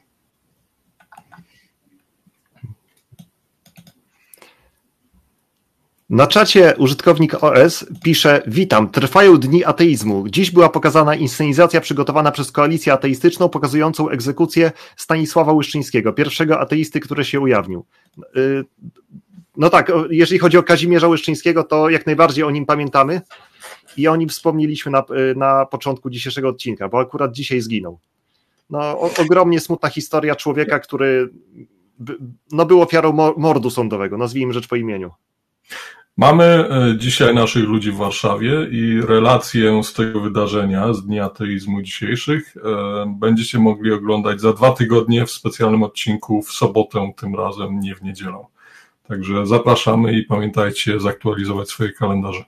Na czacie użytkownik O S pisze: witam, trwają dni ateizmu. Dziś była pokazana inscenizacja przygotowana przez koalicję ateistyczną pokazującą egzekucję Stanisława Łyszczyńskiego, pierwszego ateisty, który się ujawnił. No tak, jeżeli chodzi o Kazimierza Łyszczyńskiego, to jak najbardziej o nim pamiętamy i o nim wspomnieliśmy na, na początku dzisiejszego odcinka, bo akurat dzisiaj zginął. No, o, ogromnie smutna historia człowieka, który no, był ofiarą mordu sądowego, nazwijmy rzecz po imieniu. Mamy dzisiaj naszych ludzi w Warszawie i relację z tego wydarzenia, z Dni Ateizmu dzisiejszych, będziecie mogli oglądać za dwa tygodnie w specjalnym odcinku w sobotę, tym razem nie w niedzielę. Także zapraszamy i pamiętajcie zaktualizować swoje kalendarze.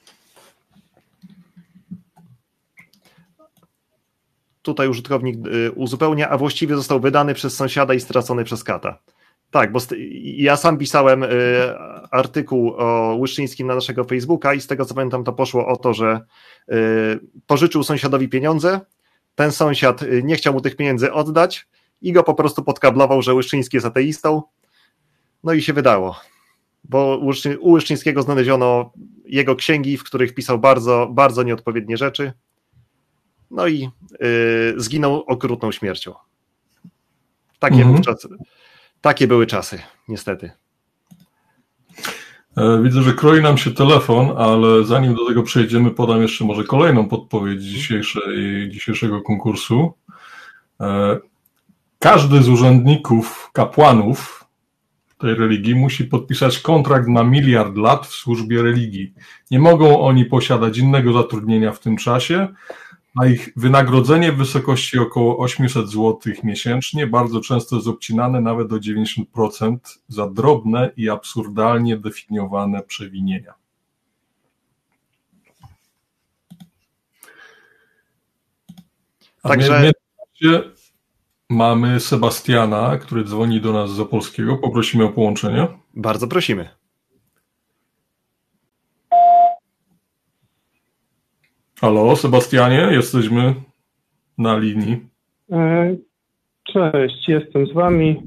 Tutaj użytkownik uzupełnia, a właściwie został wydany przez sąsiada i stracony przez kata. Tak, bo ja sam pisałem artykuł o Łyszczyńskim na naszego Facebooka i z tego co pamiętam to poszło o to, że pożyczył sąsiadowi pieniądze, ten sąsiad nie chciał mu tych pieniędzy oddać i go po prostu podkablował, że Łyszczyński jest ateistą, no i się wydało, bo u Łyszczyńskiego znaleziono jego księgi, w których pisał bardzo, bardzo nieodpowiednie rzeczy, no i zginął okrutną śmiercią. Takie mhm. wówczas... Takie były czasy, niestety. Widzę, że kroi nam się telefon, ale zanim do tego przejdziemy, podam jeszcze może kolejną podpowiedź dzisiejszej, dzisiejszego konkursu. Każdy z urzędników, kapłanów tej religii musi podpisać kontrakt na miliard lat w służbie religii. Nie mogą oni posiadać innego zatrudnienia w tym czasie, a ich wynagrodzenie w wysokości około osiemset złotych miesięcznie bardzo często jest obcinane nawet do dziewięćdziesiąt procent za drobne i absurdalnie definiowane przewinienia. A Także... w międzyczasie mamy Sebastiana, który dzwoni do nas z Opolskiego. Poprosimy o połączenie. Bardzo prosimy. Halo, Sebastianie, jesteśmy na linii. Cześć, jestem z wami.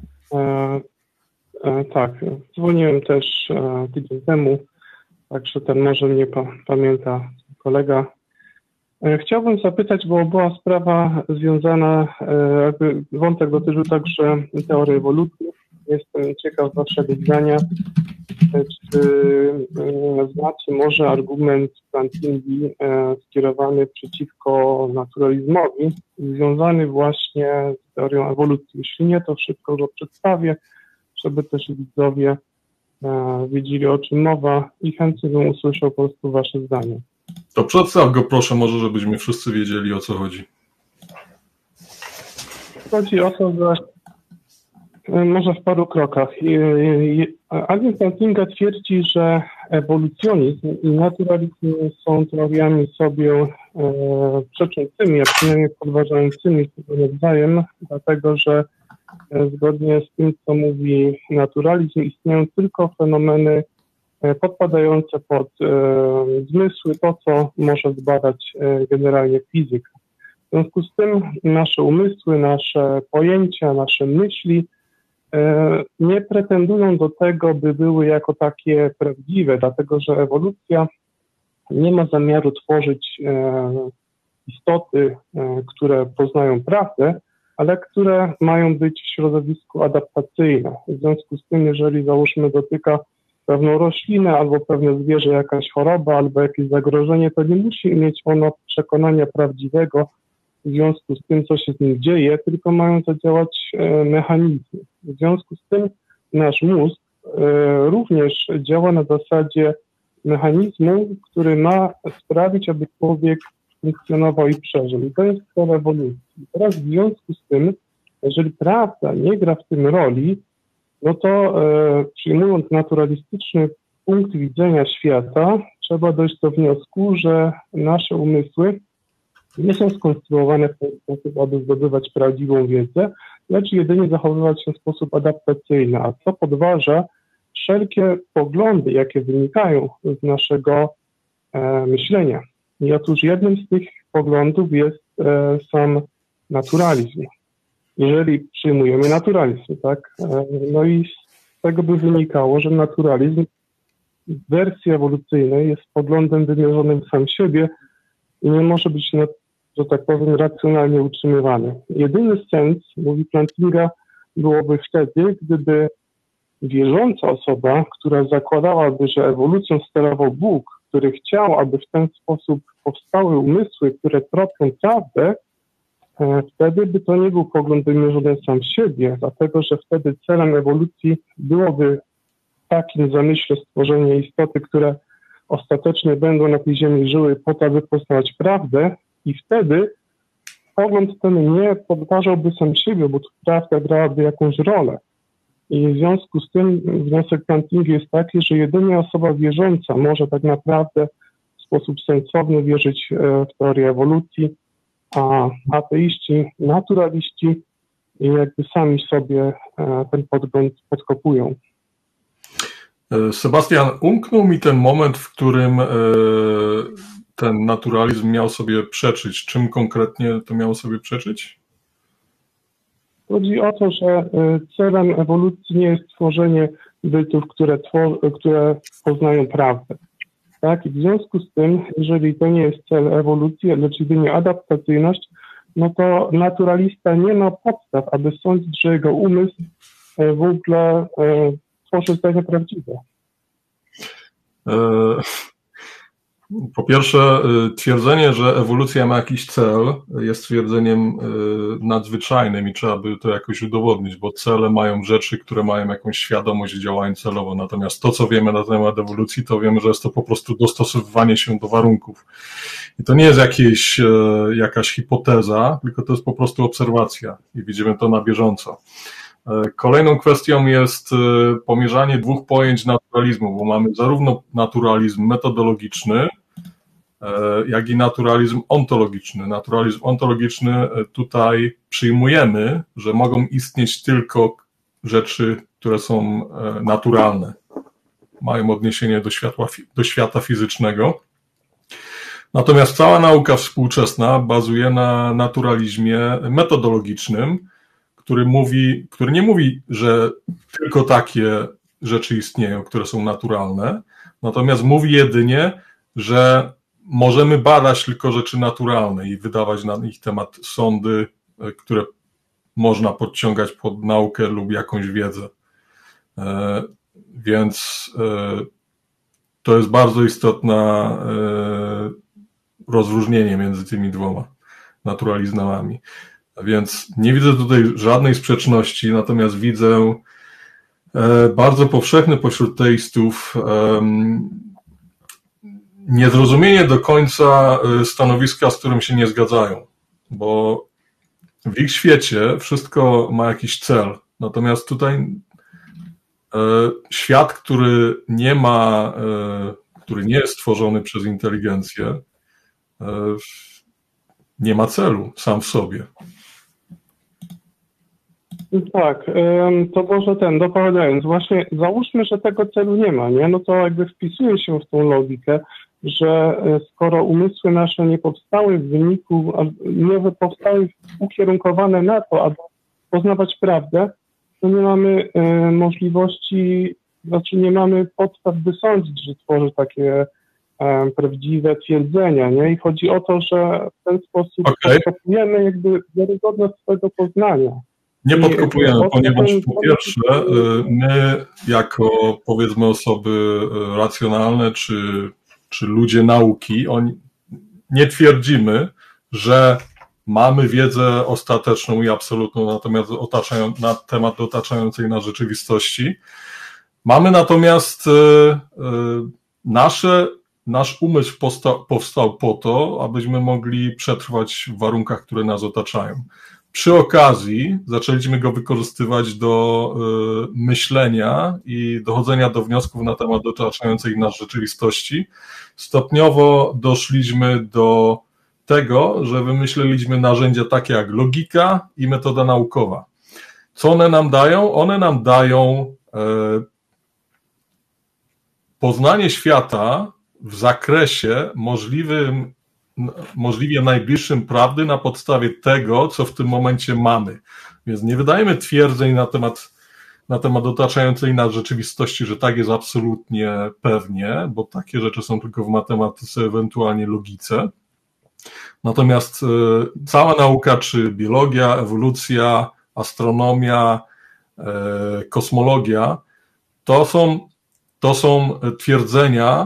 Tak, dzwoniłem też tydzień temu, także ten może mnie pamięta kolega. Chciałbym zapytać, bo była sprawa związana, jakby wątek dotyczył także teorii ewolucji. Jestem ciekaw waszego zdania. czy znacie może argument Plantingi skierowany przeciwko naturalizmowi, związany właśnie z teorią ewolucji. Jeśli nie, to szybko go przedstawię, żeby też widzowie wiedzieli, o czym mowa i chętnie bym usłyszał po prostu wasze zdanie. To przedstaw go proszę, może żebyśmy wszyscy wiedzieli, o co chodzi. Chodzi o to, że może w paru krokach. Albin Plantinga twierdzi, że ewolucjonizm i naturalizm są teoriami sobie przeczącymi, a przynajmniej podważającymi się nawzajem, dlatego że zgodnie z tym, co mówi naturalizm, istnieją tylko fenomeny podpadające pod zmysły, to co może zbadać generalnie fizyka. W związku z tym nasze umysły, nasze pojęcia, nasze myśli nie pretendują do tego, by były jako takie prawdziwe, dlatego że ewolucja nie ma zamiaru tworzyć istoty, które poznają prawdę, ale które mają być w środowisku adaptacyjne. W związku z tym, jeżeli załóżmy dotyka pewną roślinę albo pewne zwierzę, jakaś choroba albo jakieś zagrożenie, to nie musi mieć ono przekonania prawdziwego w związku z tym, co się z nim dzieje, tylko mają zadziałać mechanizmy. W związku z tym nasz mózg również działa na zasadzie mechanizmu, który ma sprawić, aby człowiek funkcjonował i przeżył. I to jest cel ewolucji. Teraz w związku z tym, jeżeli prawda nie gra w tym roli, no to e, przyjmując naturalistyczny punkt widzenia świata, trzeba dojść do wniosku, że nasze umysły nie są skonstruowane w ten sposób, aby zdobywać prawdziwą wiedzę, lecz jedynie zachowywać się w sposób adaptacyjny, a co podważa wszelkie poglądy, jakie wynikają z naszego e, myślenia. I otóż jednym z tych poglądów jest e, sam naturalizm. Jeżeli przyjmujemy naturalizm, tak, e, no i z tego by wynikało, że naturalizm w wersji ewolucyjnej jest poglądem wymierzonym w sam siebie i nie może być, że tak powiem, racjonalnie utrzymywany. Jedyny sens, mówi Plantinga, byłoby wtedy, gdyby wierząca osoba, która zakładałaby, że ewolucją sterował Bóg, który chciał, aby w ten sposób powstały umysły, które tropią prawdę, wtedy by to nie był pogląd wymierzony sam w siebie, dlatego że wtedy celem ewolucji byłoby w takim zamyśle stworzenie istoty, które ostatecznie będą na tej ziemi żyły po to, aby poznawać prawdę i wtedy pogląd ten nie podważałby sam siebie, bo tu prawda grałaby jakąś rolę. I w związku z tym wniosek Plantingi jest taki, że jedynie osoba wierząca może tak naprawdę w sposób sensowny wierzyć w teorię ewolucji, a ateiści, naturaliści jakby sami sobie ten pogląd podkopują. Sebastian, umknął mi ten moment, w którym ten naturalizm miał sobie przeczyć. Czym konkretnie to miało sobie przeczyć? Chodzi o to, że celem ewolucji nie jest tworzenie bytów, które, twor- które poznają prawdę. Tak? I w związku z tym, jeżeli to nie jest cel ewolucji, lecz jedynie adaptacyjność, no to naturalista nie ma podstaw, aby sądzić, że jego umysł w ogóle tworzy zdania prawdziwe. Po pierwsze, twierdzenie, że ewolucja ma jakiś cel, jest twierdzeniem nadzwyczajnym i trzeba by to jakoś udowodnić, bo cele mają rzeczy, które mają jakąś świadomość i działają celowo. Natomiast to, co wiemy na temat ewolucji, to wiemy, że jest to po prostu dostosowywanie się do warunków. I to nie jest jakieś, jakaś hipoteza, tylko to jest po prostu obserwacja i widzimy to na bieżąco. Kolejną kwestią jest pomierzanie dwóch pojęć naturalizmu, bo mamy zarówno naturalizm metodologiczny, jak i naturalizm ontologiczny. Naturalizm ontologiczny tutaj przyjmujemy, że mogą istnieć tylko rzeczy, które są naturalne, mają odniesienie do światła, do świata fizycznego. Natomiast cała nauka współczesna bazuje na naturalizmie metodologicznym, który mówi, który nie mówi, że tylko takie rzeczy istnieją, które są naturalne, natomiast mówi jedynie, że możemy badać tylko rzeczy naturalne i wydawać na ich temat sądy, które można podciągać pod naukę lub jakąś wiedzę. Więc to jest bardzo istotne rozróżnienie między tymi dwoma naturalizmami. Więc nie widzę tutaj żadnej sprzeczności, natomiast widzę bardzo powszechne pośród teistów niezrozumienie do końca stanowiska, z którym się nie zgadzają, bo w ich świecie wszystko ma jakiś cel, natomiast tutaj świat, który nie ma, który nie jest stworzony przez inteligencję, nie ma celu sam w sobie. Tak, to może ten, dopowiadając, właśnie załóżmy, że tego celu nie ma, nie? No to jakby wpisuje się w tą logikę, że skoro umysły nasze nie powstały w wyniku, nie powstały ukierunkowane na to, aby poznawać prawdę, to nie mamy możliwości, znaczy nie mamy podstaw, by sądzić, że tworzy takie prawdziwe twierdzenia, nie? I chodzi o to, że w ten sposób okay. podkopujemy jakby wiarygodność swojego poznania. Nie podkopujemy, ponieważ po pierwsze my jako powiedzmy osoby racjonalne czy, czy ludzie nauki, oni nie twierdzimy, że mamy wiedzę ostateczną i absolutną natomiast otaczają, na temat otaczającej nas rzeczywistości. Mamy natomiast nasze, nasz umysł powstał, powstał po to, abyśmy mogli przetrwać w warunkach, które nas otaczają. Przy okazji zaczęliśmy go wykorzystywać do y, myślenia i dochodzenia do wniosków na temat otaczającej nas rzeczywistości. Stopniowo doszliśmy do tego, że wymyśliliśmy narzędzia takie jak logika i metoda naukowa. Co one nam dają? One nam dają y, poznanie świata w zakresie możliwym możliwie najbliższym prawdy na podstawie tego, co w tym momencie mamy. Więc nie wydajemy twierdzeń na temat, na temat otaczającej nas rzeczywistości, że tak jest absolutnie pewnie, bo takie rzeczy są tylko w matematyce, ewentualnie logice. Natomiast y, cała nauka, czy biologia, ewolucja, astronomia, y, kosmologia, to są, to są twierdzenia.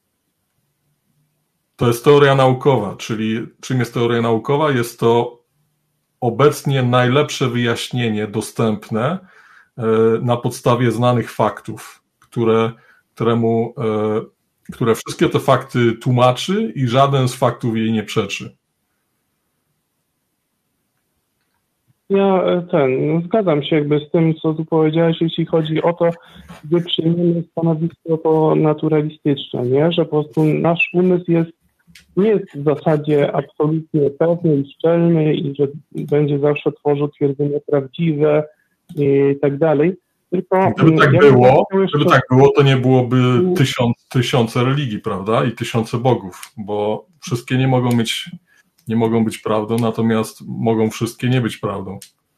To jest teoria naukowa, czyli czym jest teoria naukowa? Jest to obecnie najlepsze wyjaśnienie dostępne na podstawie znanych faktów, które, któremu, które wszystkie te fakty tłumaczy i żaden z faktów jej nie przeczy. Ja ten, no zgadzam się jakby z tym, co tu powiedziałeś, jeśli chodzi o to, gdy przyjmiemy stanowisko to naturalistyczne, nie? Że po prostu nasz umysł jest nie jest w zasadzie absolutnie pewny i szczelny i że będzie zawsze tworzył twierdzenia prawdziwe i tak dalej. Tylko gdyby tak ja było, gdyby tak było, to nie byłoby tysiąc, tysiące religii, prawda? I tysiące bogów, bo wszystkie nie mogą mieć, nie mogą być prawdą, natomiast mogą wszystkie nie być prawdą.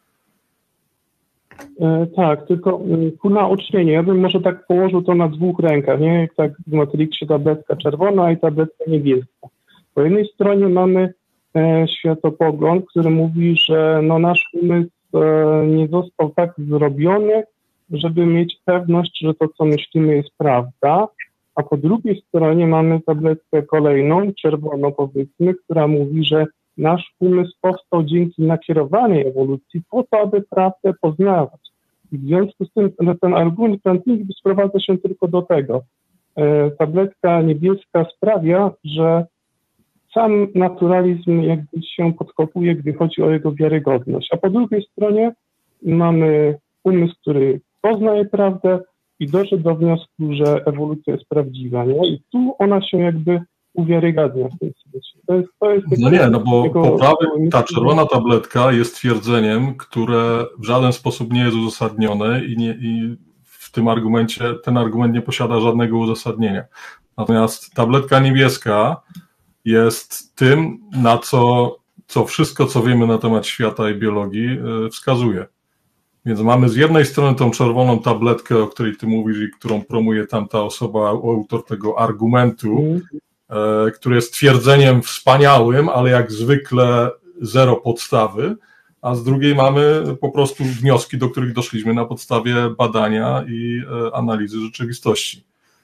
E, tak, tylko ku naucznieniu, ja bym może tak położył to na dwóch rękach, nie? Jak tak w Matrixie tabletka czerwona i tabletka niebieska. Po jednej stronie mamy e, światopogląd, który mówi, że no, nasz umysł e, nie został tak zrobiony, żeby mieć pewność, że to, co myślimy, jest prawda, a po drugiej stronie mamy tabletkę kolejną, czerwoną powiedzmy, która mówi, że nasz umysł powstał dzięki nakierowanej ewolucji po to, aby prawdę poznawać. I w związku z tym ten argument Plantingi sprowadza się tylko do tego. E, tabletka niebieska sprawia, że sam naturalizm jakby się podkopuje, gdy chodzi o jego wiarygodność. A po drugiej stronie mamy umysł, który poznaje prawdę i doszedł do wniosku, że ewolucja jest prawdziwa. Nie? I tu ona się jakby uwiarygadnia w tym sensie. To jest, to jest no nie, no bo tego, po prawej ta czerwona tabletka jest twierdzeniem, które w żaden sposób nie jest uzasadnione i, nie, i w tym argumencie ten argument nie posiada żadnego uzasadnienia. Natomiast tabletka niebieska jest tym, na co, co wszystko, co wiemy na temat świata i biologii, wskazuje. Więc mamy z jednej strony tą czerwoną tabletkę, o której ty mówisz i którą promuje tamta osoba, autor tego argumentu, mm. który jest twierdzeniem wspaniałym, ale jak zwykle zero podstawy, a z drugiej mamy po prostu wnioski, do których doszliśmy na podstawie badania i analizy rzeczywistości.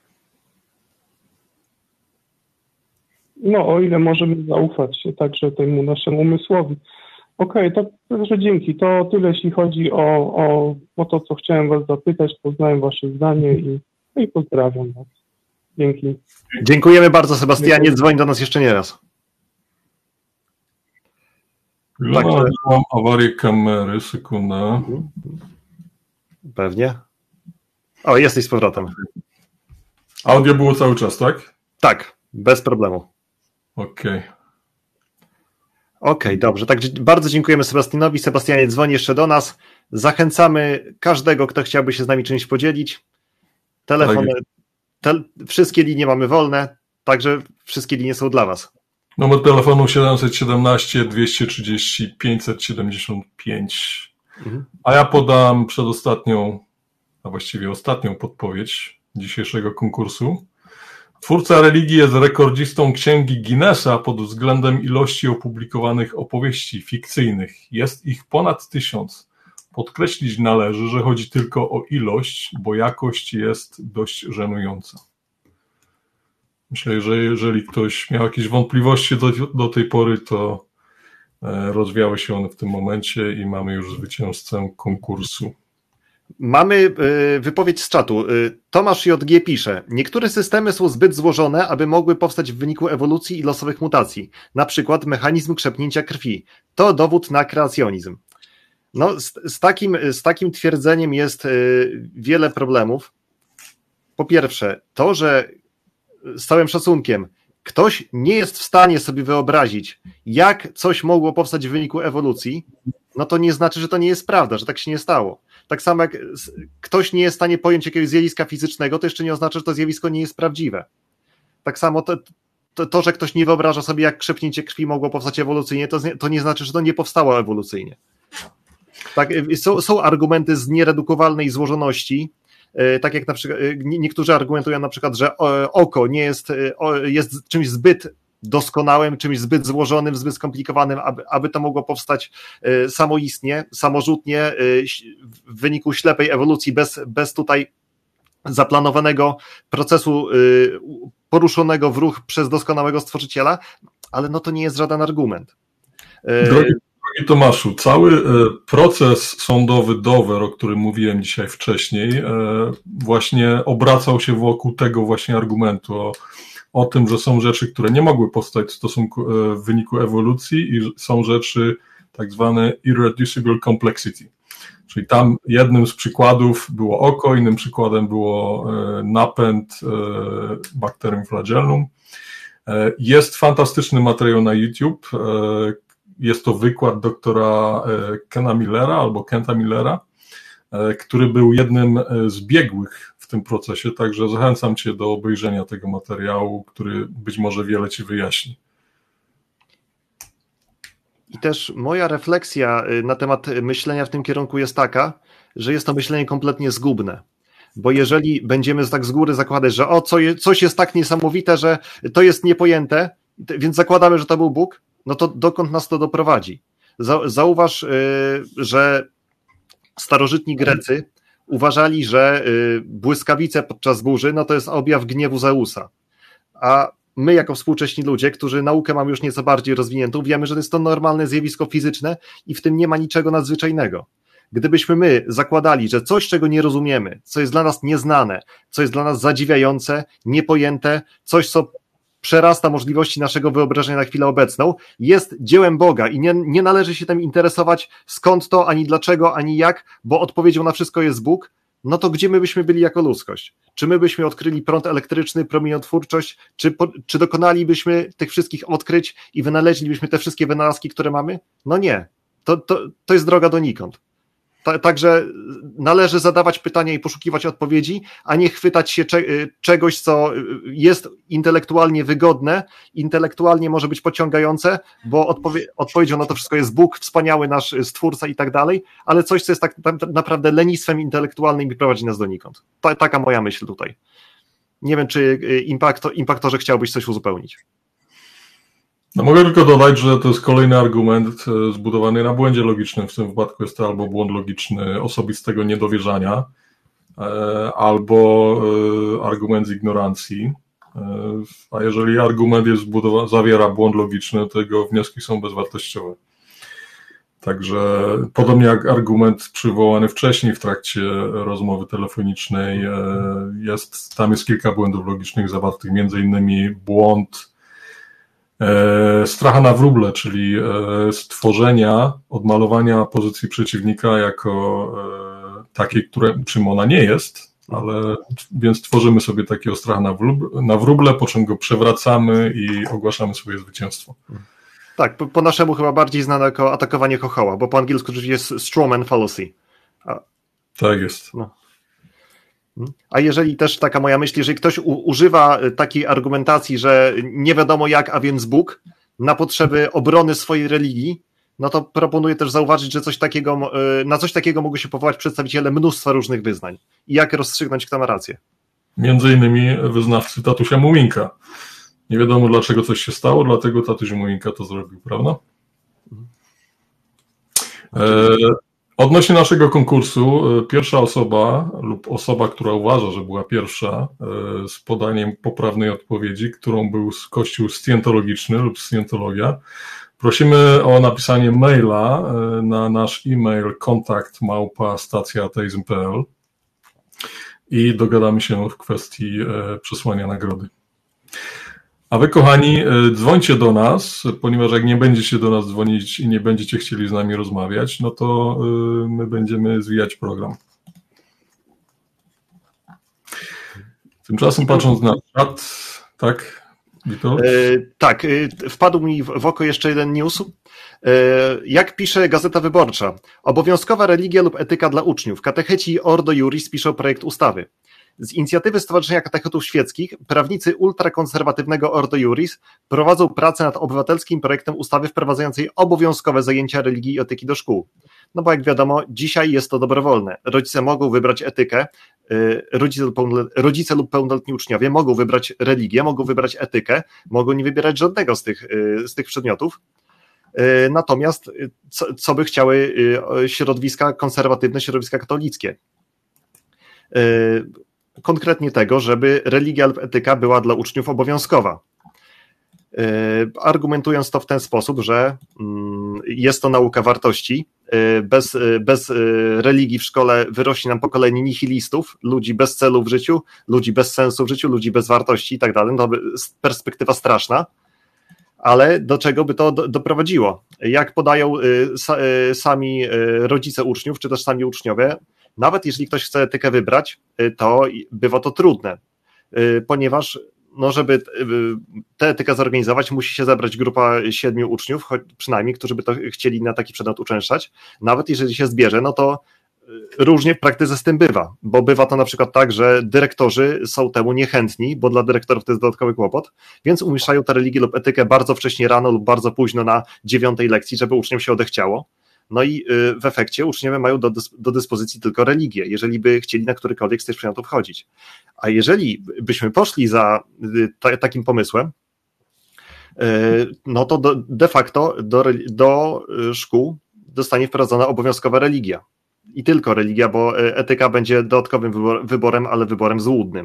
No, o ile możemy zaufać także temu naszemu umysłowi. Okej, okay, to także dzięki. To tyle, jeśli chodzi o, o, o to, co chciałem was zapytać. Poznałem wasze zdanie i, i pozdrawiam was. Dzięki. Dziękujemy bardzo, Sebastianie. Dzwoń do nas jeszcze nie raz. Tak, że... Mam awarię kamery, sekunda. Pewnie. O, jesteś z powrotem. Audio było cały czas, tak? Tak, bez problemu. Okej. Okay. Okej, okay, dobrze. Także bardzo dziękujemy Sebastianowi. Sebastianie, dzwoni jeszcze do nas. Zachęcamy każdego, kto chciałby się z nami czymś podzielić. Telefony, te, wszystkie linie mamy wolne, także wszystkie linie są dla was. Numer telefonu siedem jeden siedem dwieście trzydzieści pięćset siedemdziesiąt pięć. Mhm. A ja podam przedostatnią, a właściwie ostatnią podpowiedź dzisiejszego konkursu. Twórca religii jest rekordzistą Księgi Guinnessa pod względem ilości opublikowanych opowieści fikcyjnych. Jest ich ponad tysiąc. Podkreślić należy, że chodzi tylko o ilość, bo jakość jest dość żenująca. Myślę, że jeżeli ktoś miał jakieś wątpliwości do, do tej pory, to rozwiały się one w tym momencie i mamy już zwycięzcę konkursu. Mamy wypowiedź z czatu. Tomasz J G pisze: niektóre systemy są zbyt złożone, aby mogły powstać w wyniku ewolucji i losowych mutacji. Na przykład mechanizm krzepnięcia krwi. To dowód na kreacjonizm. No, z, z, takim, z takim twierdzeniem jest wiele problemów. Po pierwsze, to, że z całym szacunkiem ktoś nie jest w stanie sobie wyobrazić, jak coś mogło powstać w wyniku ewolucji, no to nie znaczy, że to nie jest prawda, że tak się nie stało. Tak samo jak ktoś nie jest w stanie pojąć jakiegoś zjawiska fizycznego, to jeszcze nie oznacza, że to zjawisko nie jest prawdziwe. Tak samo to, to, to że ktoś nie wyobraża sobie, jak krzepnięcie krwi mogło powstać ewolucyjnie, to, to nie znaczy, że to nie powstało ewolucyjnie. Tak, są, są argumenty z nieredukowalnej złożoności, tak jak na przykład niektórzy argumentują na przykład, że oko nie jest, jest czymś zbyt doskonałym, czymś zbyt złożonym, zbyt skomplikowanym, aby, aby to mogło powstać samoistnie, samorzutnie w wyniku ślepej ewolucji, bez, bez tutaj zaplanowanego procesu poruszonego w ruch przez doskonałego stworzyciela, ale no to nie jest żaden argument. Drogi, drogi Tomaszu, cały proces sądowy Dover, o którym mówiłem dzisiaj wcześniej, właśnie obracał się wokół tego właśnie argumentu o o tym, że są rzeczy, które nie mogły powstać w stosunku w wyniku ewolucji i są rzeczy tak zwane irreducible complexity. Czyli tam jednym z przykładów było oko, innym przykładem było napęd Bacterium flagellum. Jest fantastyczny materiał na YouTube. Jest to wykład doktora Kena Millera albo Kenta Millera, który był jednym z biegłych w tym procesie, także zachęcam Cię do obejrzenia tego materiału, który być może wiele Ci wyjaśni. I też moja refleksja na temat myślenia w tym kierunku jest taka, że jest to myślenie kompletnie zgubne, bo jeżeli będziemy tak z góry zakładać, że o, co je, coś jest tak niesamowite, że to jest niepojęte, więc zakładamy, że to był Bóg, no to dokąd nas to doprowadzi? Zauważ, że starożytni Grecy uważali, że błyskawice podczas burzy, no to jest objaw gniewu Zeusa. A my jako współcześni ludzie, którzy naukę mamy już nieco bardziej rozwiniętą, wiemy, że to jest to normalne zjawisko fizyczne i w tym nie ma niczego nadzwyczajnego. Gdybyśmy my zakładali, że coś, czego nie rozumiemy, co jest dla nas nieznane, co jest dla nas zadziwiające, niepojęte, coś, co przerasta możliwości naszego wyobrażenia na chwilę obecną, jest dziełem Boga i nie, nie należy się tym interesować skąd to, ani dlaczego, ani jak, bo odpowiedzią na wszystko jest Bóg, no to gdzie my byśmy byli jako ludzkość? Czy my byśmy odkryli prąd elektryczny, promieniotwórczość, czy, po, czy dokonalibyśmy tych wszystkich odkryć i wynaleźlibyśmy te wszystkie wynalazki, które mamy? No nie. To, to, to jest droga donikąd. Ta, także należy zadawać pytania i poszukiwać odpowiedzi, a nie chwytać się cze, czegoś, co jest intelektualnie wygodne, intelektualnie może być pociągające, bo odpowie, odpowiedzią na to wszystko jest Bóg, wspaniały nasz Stwórca i tak dalej, ale coś, co jest tak naprawdę lenistwem intelektualnym i prowadzi nas donikąd. Ta, taka moja myśl tutaj. Nie wiem, czy impakto, impaktorze chciałbyś coś uzupełnić. No mogę tylko dodać, że to jest kolejny argument zbudowany na błędzie logicznym. W tym wypadku jest to albo błąd logiczny osobistego niedowierzania, albo argument z ignorancji. A jeżeli argument jest zbudowany, zawiera błąd logiczny, to jego wnioski są bezwartościowe. Także podobnie jak argument przywołany wcześniej w trakcie rozmowy telefonicznej, jest, tam jest kilka błędów logicznych zawartych, między innymi błąd stracha na wróble, czyli stworzenia, odmalowania pozycji przeciwnika jako takiej, które, czym ona nie jest, ale więc tworzymy sobie takiego stracha na wróble, na wróble, po czym go przewracamy i ogłaszamy swoje zwycięstwo. Tak, po, po naszemu chyba bardziej znane jako atakowanie chochoła, bo po angielsku jest strawman fallacy. A, tak jest. No. A jeżeli też taka moja myśl, jeżeli ktoś u, używa takiej argumentacji, że nie wiadomo jak, a więc Bóg, na potrzeby obrony swojej religii, no to proponuję też zauważyć, że coś takiego, na coś takiego mogą się powołać przedstawiciele mnóstwa różnych wyznań. I jak rozstrzygnąć, kto ma rację? Między innymi wyznawcy Tatusia Muminka. Nie wiadomo, dlaczego coś się stało, dlatego Tatuś Muminka to zrobił, prawda? E, odnośnie naszego konkursu, pierwsza osoba lub osoba, która uważa, że była pierwsza e, z podaniem poprawnej odpowiedzi, którą był Kościół scjentologiczny lub scjentologia, prosimy o napisanie maila e, na nasz e-mail kontakt małpa stacja ateizm kropka p l i dogadamy się w kwestii e, przesłania nagrody. A wy, kochani, dzwońcie do nas, ponieważ jak nie będziecie do nas dzwonić i nie będziecie chcieli z nami rozmawiać, no to my będziemy zwijać program. Tymczasem patrząc na czat, tak, Witold? Yy, tak, yy, wpadł mi w oko jeszcze jeden news. Yy, jak pisze Gazeta Wyborcza, obowiązkowa religia lub etyka dla uczniów. Katecheci Ordo Iuris piszą projekt ustawy. Z inicjatywy Stowarzyszenia Katechetów Świeckich prawnicy ultrakonserwatywnego Ordo Iuris prowadzą pracę nad obywatelskim projektem ustawy wprowadzającej obowiązkowe zajęcia religii i etyki do szkół. No bo jak wiadomo, dzisiaj jest to dobrowolne. Rodzice mogą wybrać etykę, rodzice lub, rodzice lub pełnoletni uczniowie mogą wybrać religię, mogą wybrać etykę, mogą nie wybierać żadnego z tych, z tych przedmiotów. Natomiast co, co by chciały środowiska konserwatywne, środowiska katolickie? Konkretnie tego, żeby religia lub etyka była dla uczniów obowiązkowa. Argumentując to w ten sposób, że jest to nauka wartości, bez, bez religii w szkole wyrośnie nam pokolenie nihilistów, ludzi bez celu w życiu, ludzi bez sensu w życiu, ludzi bez wartości i tak dalej. To perspektywa straszna, ale do czego by to doprowadziło? Jak podają sami rodzice uczniów, czy też sami uczniowie, nawet jeżeli ktoś chce etykę wybrać, to bywa to trudne, ponieważ no, żeby tę etykę zorganizować, musi się zebrać grupa siedmiu uczniów, choć przynajmniej, którzy by to chcieli na taki przedmiot uczęszczać. Nawet jeżeli się zbierze, no to różnie w praktyce z tym bywa, bo bywa to na przykład tak, że dyrektorzy są temu niechętni, bo dla dyrektorów to jest dodatkowy kłopot, więc umieszczają tę religię lub etykę bardzo wcześnie rano lub bardzo późno na dziewiątej lekcji, żeby uczniom się odechciało. No i w efekcie uczniowie mają do, do dyspozycji tylko religię, jeżeli by chcieli na którykolwiek z tych przedmiotów chodzić. A jeżeli byśmy poszli za ta, takim pomysłem, no to do, de facto do, do szkół zostanie wprowadzona obowiązkowa religia. I tylko religia, bo etyka będzie dodatkowym wyborem, ale wyborem złudnym.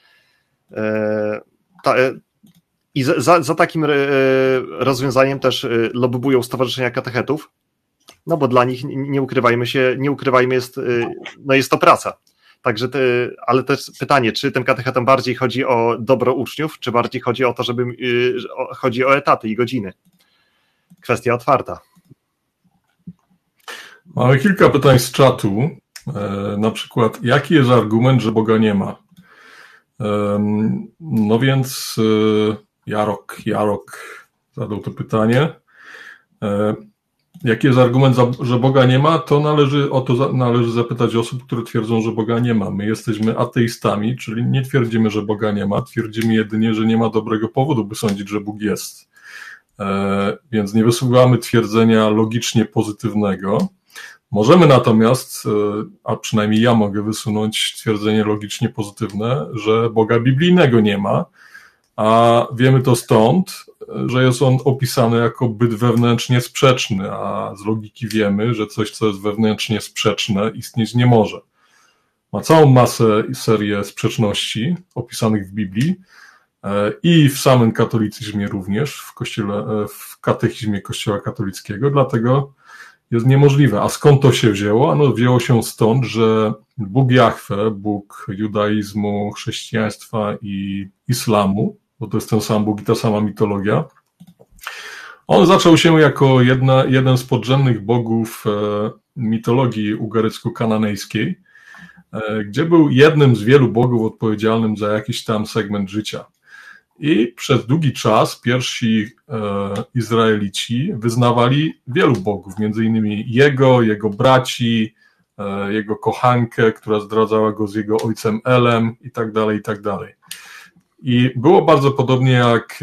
Ta, I za, za takim rozwiązaniem też lobbują stowarzyszenia katechetów, no bo dla nich, nie ukrywajmy się, nie ukrywajmy, jest, no jest to praca. Także, te, ale też pytanie, czy tym katechetom bardziej chodzi o dobro uczniów, czy bardziej chodzi o to, żeby chodzi o etaty i godziny? Kwestia otwarta. Mamy kilka pytań z czatu. Na przykład, jaki jest argument, że Boga nie ma? No więc Jarok, Jarok zadał to pytanie. Jaki jest argument, że Boga nie ma? To należy, o to należy zapytać osób, które twierdzą, że Boga nie ma. My jesteśmy ateistami, czyli nie twierdzimy, że Boga nie ma, twierdzimy jedynie, że nie ma dobrego powodu, by sądzić, że Bóg jest. E, więc nie wysuwamy twierdzenia logicznie pozytywnego. Możemy natomiast, a przynajmniej ja mogę wysunąć stwierdzenie logicznie pozytywne, że Boga biblijnego nie ma, A wiemy to stąd, że jest on opisany jako byt wewnętrznie sprzeczny, a z logiki wiemy, że coś, co jest wewnętrznie sprzeczne, istnieć nie może. Ma całą masę i serię sprzeczności opisanych w Biblii i w samym katolicyzmie również, w, kościele, w katechizmie Kościoła katolickiego, dlatego jest niemożliwe. A skąd to się wzięło? Ano wzięło się stąd, że Bóg Jahwe, Bóg judaizmu, chrześcijaństwa i islamu, bo to jest ten sam Bóg i ta sama mitologia, on zaczął się jako jedna, jeden z podrzędnych bogów mitologii ugarycko-kananejskiej, gdzie był jednym z wielu bogów odpowiedzialnym za jakiś tam segment życia. I przez długi czas pierwsi e, Izraelici wyznawali wielu bogów, między innymi jego, jego braci, e, jego kochankę, która zdradzała go z jego ojcem Elem i tak dalej, i tak dalej. I było bardzo podobnie jak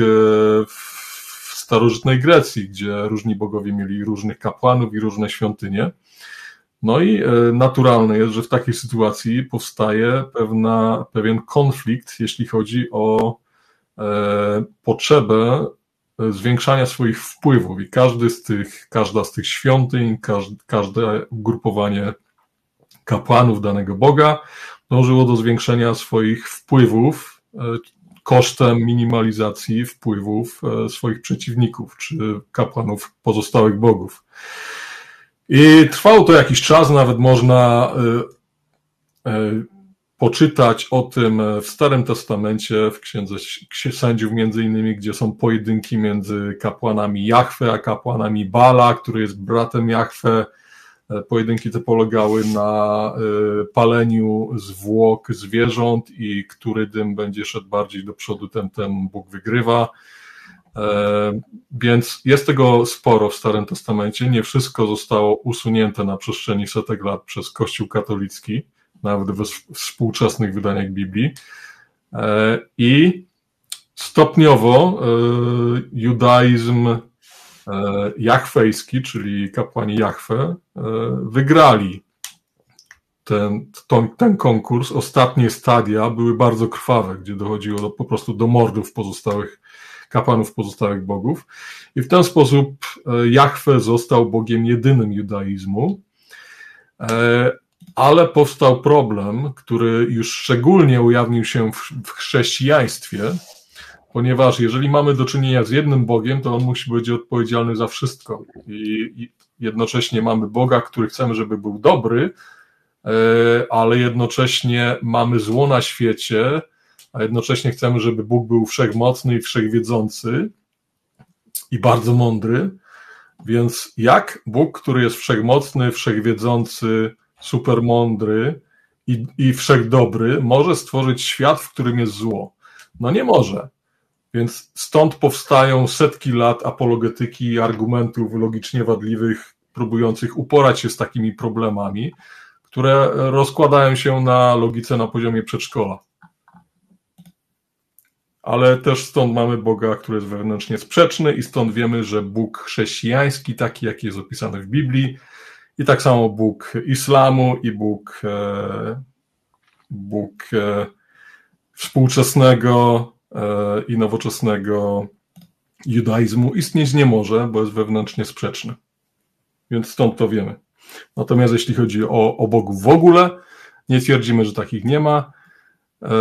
w starożytnej Grecji, gdzie różni bogowie mieli różnych kapłanów i różne świątynie. No i naturalne jest, że w takiej sytuacji powstaje pewna, pewien konflikt, jeśli chodzi o e, potrzebę zwiększania swoich wpływów i każdy z tych, każda z tych świątyń, każde, każde ugrupowanie kapłanów danego Boga dążyło do zwiększenia swoich wpływów e, kosztem minimalizacji wpływów e, swoich przeciwników czy kapłanów pozostałych bogów. I trwało to jakiś czas, nawet można y, y, poczytać o tym w Starym Testamencie, w Księdze Sędziów między innymi, gdzie są pojedynki między kapłanami Jahwe a kapłanami Bala, który jest bratem Jahwe. Pojedynki te polegały na y, paleniu zwłok zwierząt i który dym będzie szedł bardziej do przodu, ten, ten Bóg wygrywa. Więc jest tego sporo w Starym Testamencie. Nie wszystko zostało usunięte na przestrzeni setek lat przez Kościół katolicki, nawet we współczesnych wydaniach Biblii. I stopniowo judaizm jachwejski, czyli kapłani Jahwe, wygrali ten, ten, ten konkurs. Ostatnie stadia były bardzo krwawe, gdzie dochodziło do, po prostu do mordów pozostałych kapłanów pozostałych bogów. I w ten sposób Jahwe został Bogiem jedynym judaizmu, ale powstał problem, który już szczególnie ujawnił się w chrześcijaństwie, ponieważ jeżeli mamy do czynienia z jednym Bogiem, to on musi być odpowiedzialny za wszystko. I jednocześnie mamy Boga, który chcemy, żeby był dobry, ale jednocześnie mamy zło na świecie, a jednocześnie chcemy, żeby Bóg był wszechmocny i wszechwiedzący i bardzo mądry, więc jak Bóg, który jest wszechmocny, wszechwiedzący, supermądry i, i wszechdobry, może stworzyć świat, w którym jest zło? No nie może. Więc stąd powstają setki lat apologetyki i argumentów logicznie wadliwych, próbujących uporać się z takimi problemami, które rozkładają się na logice na poziomie przedszkola. Ale też stąd mamy Boga, który jest wewnętrznie sprzeczny i stąd wiemy, że Bóg chrześcijański, taki jaki jest opisany w Biblii, i tak samo Bóg islamu i Bóg, e, Bóg e, współczesnego e, i nowoczesnego judaizmu istnieć nie może, bo jest wewnętrznie sprzeczny. Więc stąd to wiemy. Natomiast jeśli chodzi o, o bogów w ogóle, nie twierdzimy, że takich nie ma. E,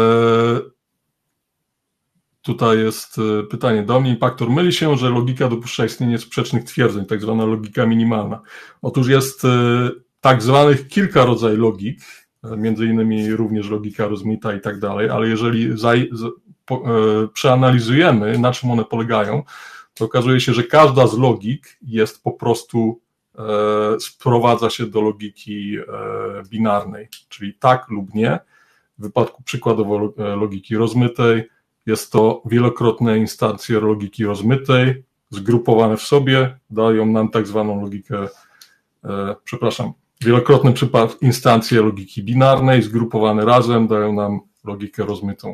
Tutaj jest pytanie do mnie. Impaktor myli się, że logika dopuszcza istnienie sprzecznych twierdzeń, tak zwana logika minimalna. Otóż jest tak zwanych kilka rodzajów logik, między innymi również logika rozmyta i tak dalej, ale jeżeli zaj, z, po, e, przeanalizujemy, na czym one polegają, to okazuje się, że każda z logik jest po prostu, e, sprowadza się do logiki e, binarnej, czyli tak lub nie. W wypadku przykładowo logiki rozmytej jest to wielokrotne instancje logiki rozmytej, zgrupowane w sobie, dają nam tak zwaną logikę, e, przepraszam, wielokrotne instancje logiki binarnej, zgrupowane razem, dają nam logikę rozmytą.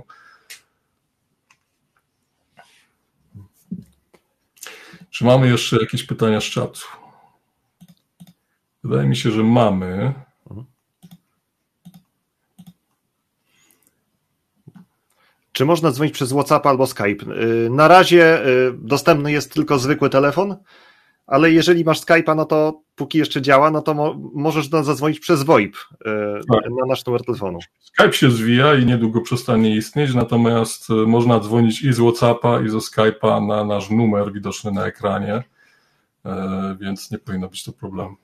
Czy mamy jeszcze jakieś pytania z czatu? Wydaje mi się, że mamy. Czy można dzwonić przez WhatsApp albo Skype? Na razie dostępny jest tylko zwykły telefon, ale jeżeli masz Skype'a, no to póki jeszcze działa, no to mo- możesz do nas zadzwonić przez VoIP tak. na nasz numer telefonu. Skype się zwija i niedługo przestanie istnieć, natomiast można dzwonić i z WhatsAppa, i ze Skype'a na nasz numer widoczny na ekranie, więc nie powinno być to problemu.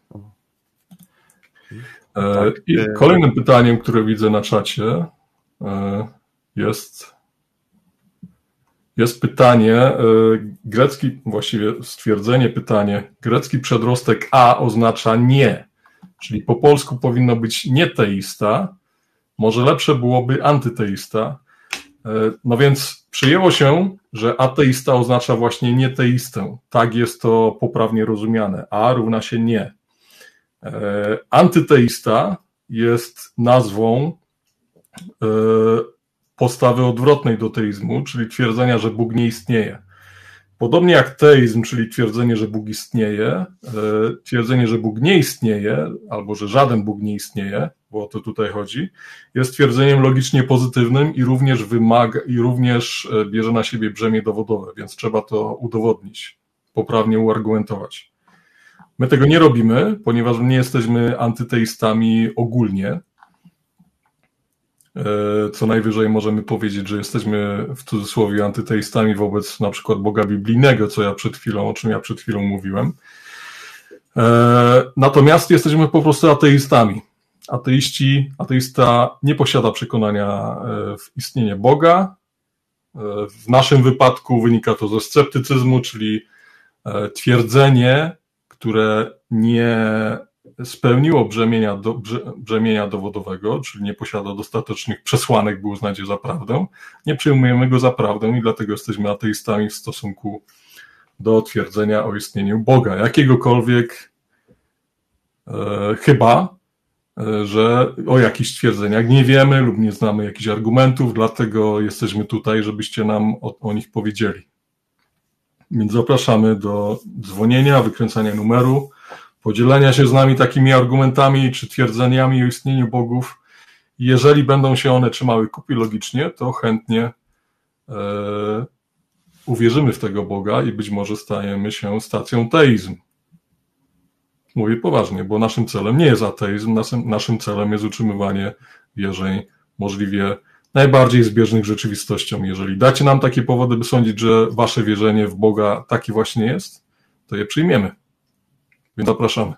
Tak. I kolejnym pytaniem, które widzę na czacie, jest, jest pytanie, grecki, właściwie stwierdzenie, pytanie, grecki przedrostek a oznacza nie, czyli po polsku powinno być nieteista, może lepsze byłoby antyteista, no więc przyjęło się, że ateista oznacza właśnie nieteistę, tak jest to poprawnie rozumiane, a równa się nie. Antyteista jest nazwą postawy odwrotnej do teizmu, czyli twierdzenia, że Bóg nie istnieje. Podobnie jak teizm, czyli twierdzenie, że Bóg istnieje, twierdzenie, że Bóg nie istnieje, albo że żaden Bóg nie istnieje, bo o to tutaj chodzi, jest twierdzeniem logicznie pozytywnym i również wymaga, i również bierze na siebie brzemię dowodowe, więc trzeba to udowodnić, poprawnie uargumentować. My tego nie robimy, ponieważ nie jesteśmy antyteistami ogólnie. Co najwyżej możemy powiedzieć, że jesteśmy w cudzysłowie antyteistami wobec na przykład Boga biblijnego, co ja przed chwilą, o czym ja przed chwilą mówiłem. Natomiast jesteśmy po prostu ateistami. Ateiści, ateista nie posiada przekonania w istnienie Boga. W naszym wypadku wynika to ze sceptycyzmu, czyli twierdzenie, które nie spełniło brzemienia, do, brzemienia dowodowego, czyli nie posiada dostatecznych przesłanek, by uznać je za prawdę, nie przyjmujemy go za prawdę i dlatego jesteśmy ateistami w stosunku do twierdzenia o istnieniu Boga, jakiegokolwiek, e, chyba, e, że o jakichś twierdzeniach nie wiemy lub nie znamy jakichś argumentów, dlatego jesteśmy tutaj, żebyście nam o, o nich powiedzieli. Więc zapraszamy do dzwonienia, wykręcania numeru, podzielenia się z nami takimi argumentami czy twierdzeniami o istnieniu bogów. Jeżeli będą się one trzymały kupy logicznie, to chętnie e, uwierzymy w tego Boga i być może stajemy się stacją teizm. Mówię poważnie, bo naszym celem nie jest ateizm, naszym, naszym celem jest utrzymywanie wierzeń możliwie najbardziej zbieżnych z rzeczywistością. Jeżeli dacie nam takie powody, by sądzić, że wasze wierzenie w Boga takie właśnie jest, to je przyjmiemy. Więc zapraszamy.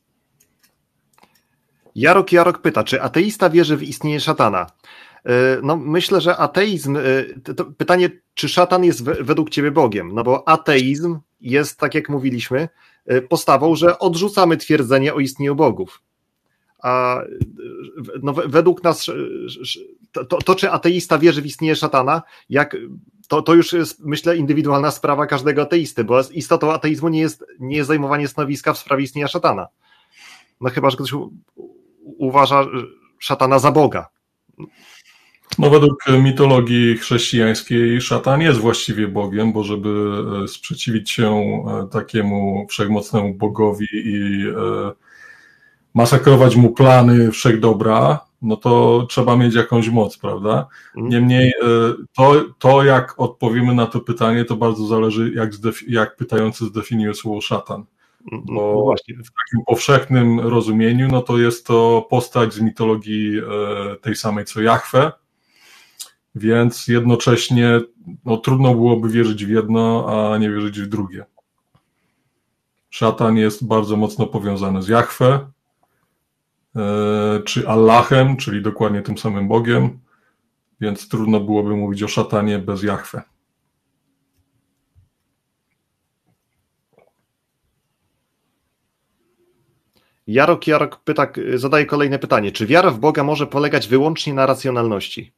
Jarok Jarok pyta, czy ateista wierzy w istnienie szatana? No myślę, że ateizm, to pytanie, czy szatan jest według ciebie Bogiem? No bo ateizm jest, tak jak mówiliśmy, postawą, że odrzucamy twierdzenie o istnieniu bogów. A no, według nas to, to, to, czy ateista wierzy w istnienie szatana, jak, to, to już jest, myślę, indywidualna sprawa każdego ateisty, bo istotą ateizmu nie jest, nie jest zajmowanie stanowiska w sprawie istnienia szatana. No chyba, że ktoś u, uważa szatana za Boga. No według mitologii chrześcijańskiej szatan jest właściwie Bogiem, bo żeby sprzeciwić się takiemu wszechmocnemu Bogowi i masakrować mu plany wszechdobra, no to trzeba mieć jakąś moc, prawda? Niemniej to, to jak odpowiemy na to pytanie, to bardzo zależy, jak, zdefi- jak pytający zdefiniuje słowo szatan. Bo no właśnie, w takim powszechnym rozumieniu, no to jest to postać z mitologii tej samej co Jahwe, więc jednocześnie no, trudno byłoby wierzyć w jedno, a nie wierzyć w drugie. Szatan jest bardzo mocno powiązany z Jahwe, czy Allahem, czyli dokładnie tym samym Bogiem, więc trudno byłoby mówić o szatanie bez Jahwe. Jarok Jarok pyta, zadaje kolejne pytanie. Czy wiara w Boga może polegać wyłącznie na racjonalności?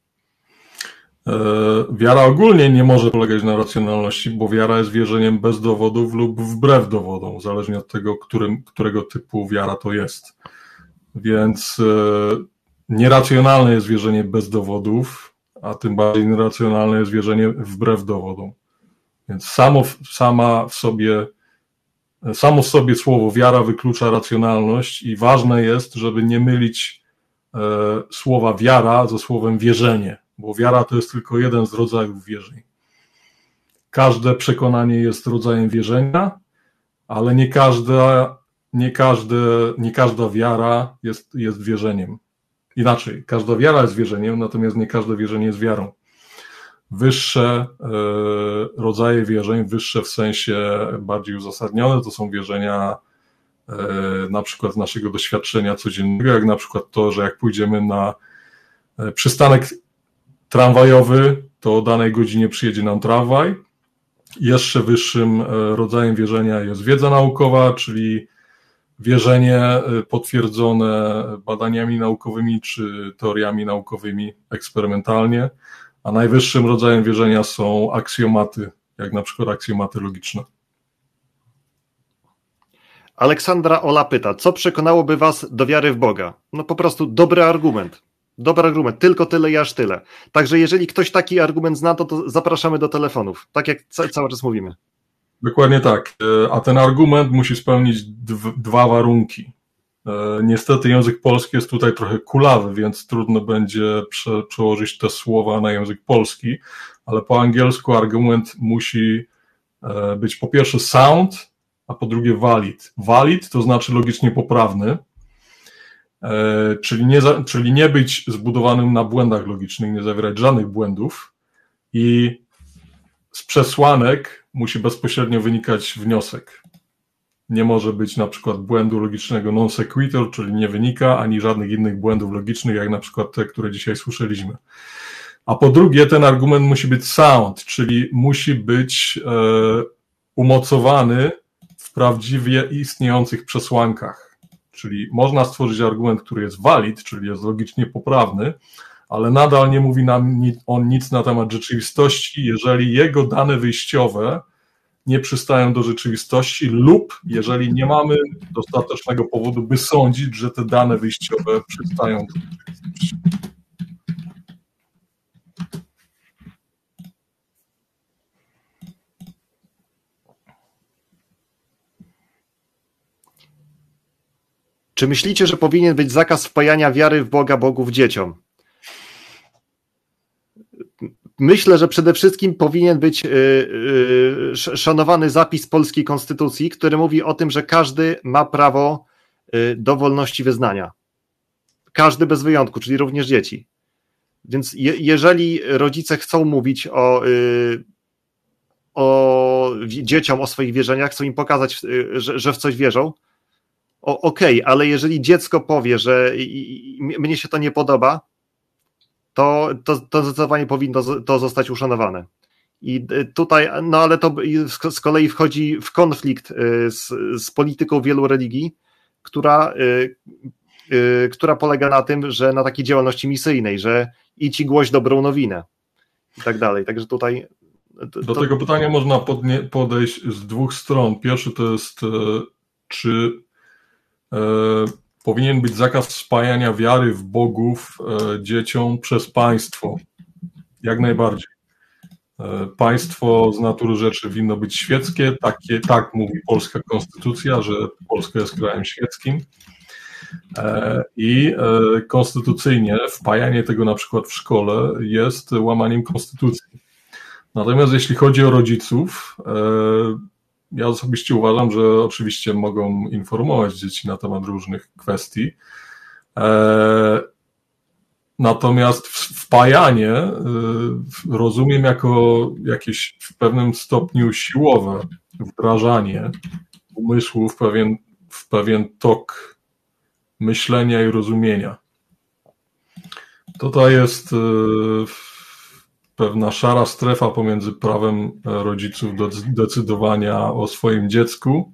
Wiara ogólnie nie może polegać na racjonalności, bo wiara jest wierzeniem bez dowodów lub wbrew dowodom, zależnie od tego, którym, którego typu wiara to jest. Więc nieracjonalne jest wierzenie bez dowodów, a tym bardziej nieracjonalne jest wierzenie wbrew dowodom. Więc samo, sama w sobie, samo w sobie słowo wiara wyklucza racjonalność i ważne jest, żeby nie mylić e, słowa wiara ze słowem wierzenie, bo wiara to jest tylko jeden z rodzajów wierzeń. Każde przekonanie jest rodzajem wierzenia, ale nie każda, nie każde, nie każda wiara jest, jest wierzeniem. Inaczej, każda wiara jest wierzeniem, natomiast nie każde wierzenie jest wiarą. Wyższe e, rodzaje wierzeń, wyższe w sensie bardziej uzasadnione, to są wierzenia e, na przykład z naszego doświadczenia codziennego, jak na przykład to, że jak pójdziemy na e, przystanek tramwajowy, to o danej godzinie przyjedzie nam tramwaj. Jeszcze wyższym e, rodzajem wierzenia jest wiedza naukowa, czyli wierzenie potwierdzone badaniami naukowymi czy teoriami naukowymi eksperymentalnie, a najwyższym rodzajem wierzenia są aksjomaty, jak na przykład aksjomaty logiczne. Aleksandra Ola pyta, co przekonałoby was do wiary w Boga? No po prostu dobry argument. Dobry argument, tylko tyle i aż tyle. Także jeżeli ktoś taki argument zna, to, to zapraszamy do telefonów, tak jak ca- cały czas mówimy. Dokładnie tak, a ten argument musi spełnić d- dwa warunki. Niestety język polski jest tutaj trochę kulawy, więc trudno będzie prze- przełożyć te słowa na język polski, ale po angielsku argument musi być po pierwsze sound, a po drugie valid. Valid to znaczy logicznie poprawny, czyli nie, za- czyli nie być zbudowanym na błędach logicznych, nie zawierać żadnych błędów i z przesłanek musi bezpośrednio wynikać wniosek. Nie może być na przykład błędu logicznego non sequitur, czyli nie wynika, ani żadnych innych błędów logicznych, jak na przykład te, które dzisiaj słyszeliśmy. A po drugie, ten argument musi być sound, czyli musi być e, umocowany w prawdziwie istniejących przesłankach. Czyli można stworzyć argument, który jest valid, czyli jest logicznie poprawny, ale nadal nie mówi nam on nic na temat rzeczywistości, jeżeli jego dane wyjściowe nie przystają do rzeczywistości lub jeżeli nie mamy dostatecznego powodu, by sądzić, że te dane wyjściowe przystają do rzeczywistości. Czy myślicie, że powinien być zakaz wpajania wiary w Boga bogów dzieciom? Myślę, że przede wszystkim powinien być szanowany zapis polskiej konstytucji, który mówi o tym, że każdy ma prawo do wolności wyznania. Każdy bez wyjątku, czyli również dzieci. Więc je, jeżeli rodzice chcą mówić o, o dzieciom, o swoich wierzeniach, chcą im pokazać, że, że w coś wierzą, okej, okay, ale jeżeli dziecko powie, że mnie się to nie podoba, to, to, to zdecydowanie powinno to zostać uszanowane. I tutaj, no ale to z kolei wchodzi w konflikt z, z polityką wielu religii, która, która polega na tym, że na takiej działalności misyjnej, że idź i głoś dobrą nowinę i tak dalej. Także tutaj... To... Do tego pytania można podnie, podejść z dwóch stron. Pierwszy to jest, czy e, powinien być zakaz spajania wiary w bogów e, dzieciom przez państwo. Jak najbardziej. E, państwo z natury rzeczy winno być świeckie, takie, tak mówi polska konstytucja, że Polska jest krajem świeckim. E, I e, konstytucyjnie wpajanie tego na przykład w szkole jest łamaniem konstytucji. Natomiast jeśli chodzi o rodziców, e, ja osobiście uważam, że oczywiście mogą informować dzieci na temat różnych kwestii. Natomiast wpajanie rozumiem jako jakieś w pewnym stopniu siłowe wdrażanie umysłu w pewien, w pewien tok myślenia i rozumienia. Tutaj jest pewna szara strefa pomiędzy prawem rodziców do decydowania o swoim dziecku,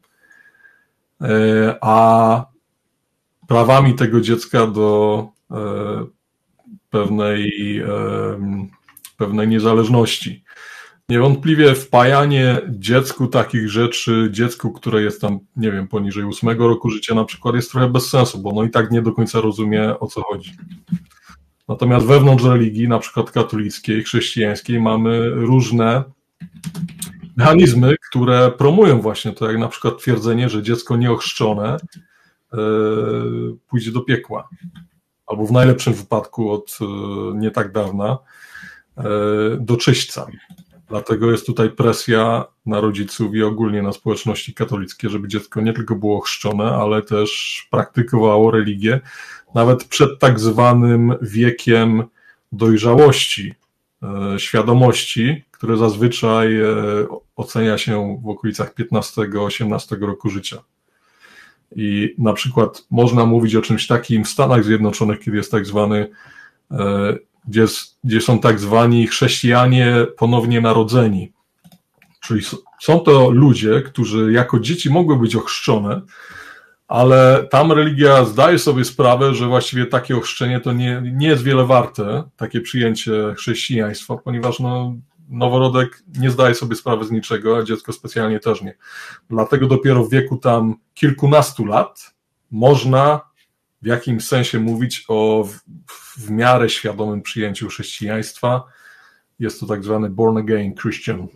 a prawami tego dziecka do pewnej, pewnej niezależności. Niewątpliwie wpajanie dziecku takich rzeczy, dziecku, które jest tam, nie wiem, poniżej ósmego roku życia na przykład, jest trochę bez sensu, bo ono i tak nie do końca rozumie, o co chodzi. Natomiast wewnątrz religii, na przykład katolickiej, chrześcijańskiej, mamy różne mechanizmy, które promują właśnie to, jak na przykład twierdzenie, że dziecko nieochrzczone yy, pójdzie do piekła. albo w najlepszym wypadku od nie tak dawna, do czyśćca. Dlatego jest tutaj presja na rodziców i ogólnie na społeczności katolickie, żeby dziecko nie tylko było chrzczone, ale też praktykowało religię, nawet przed tak zwanym wiekiem dojrzałości, świadomości, które zazwyczaj ocenia się w okolicach piętnastego osiemnastego roku życia. I na przykład można mówić o czymś takim w Stanach Zjednoczonych, kiedy jest tak zwany, gdzie, jest, gdzie są tak zwani chrześcijanie ponownie narodzeni. Czyli są to ludzie, którzy jako dzieci mogły być ochrzczone, ale tam religia zdaje sobie sprawę, że właściwie takie ochrzczenie to nie, nie jest wiele warte, takie przyjęcie chrześcijaństwa, ponieważ no, noworodek nie zdaje sobie sprawy z niczego, a dziecko specjalnie też nie. Dlatego dopiero w wieku tam kilkunastu lat można w jakimś sensie mówić o w, w miarę świadomym przyjęciu chrześcijaństwa. Jest to tak zwany born again Christian.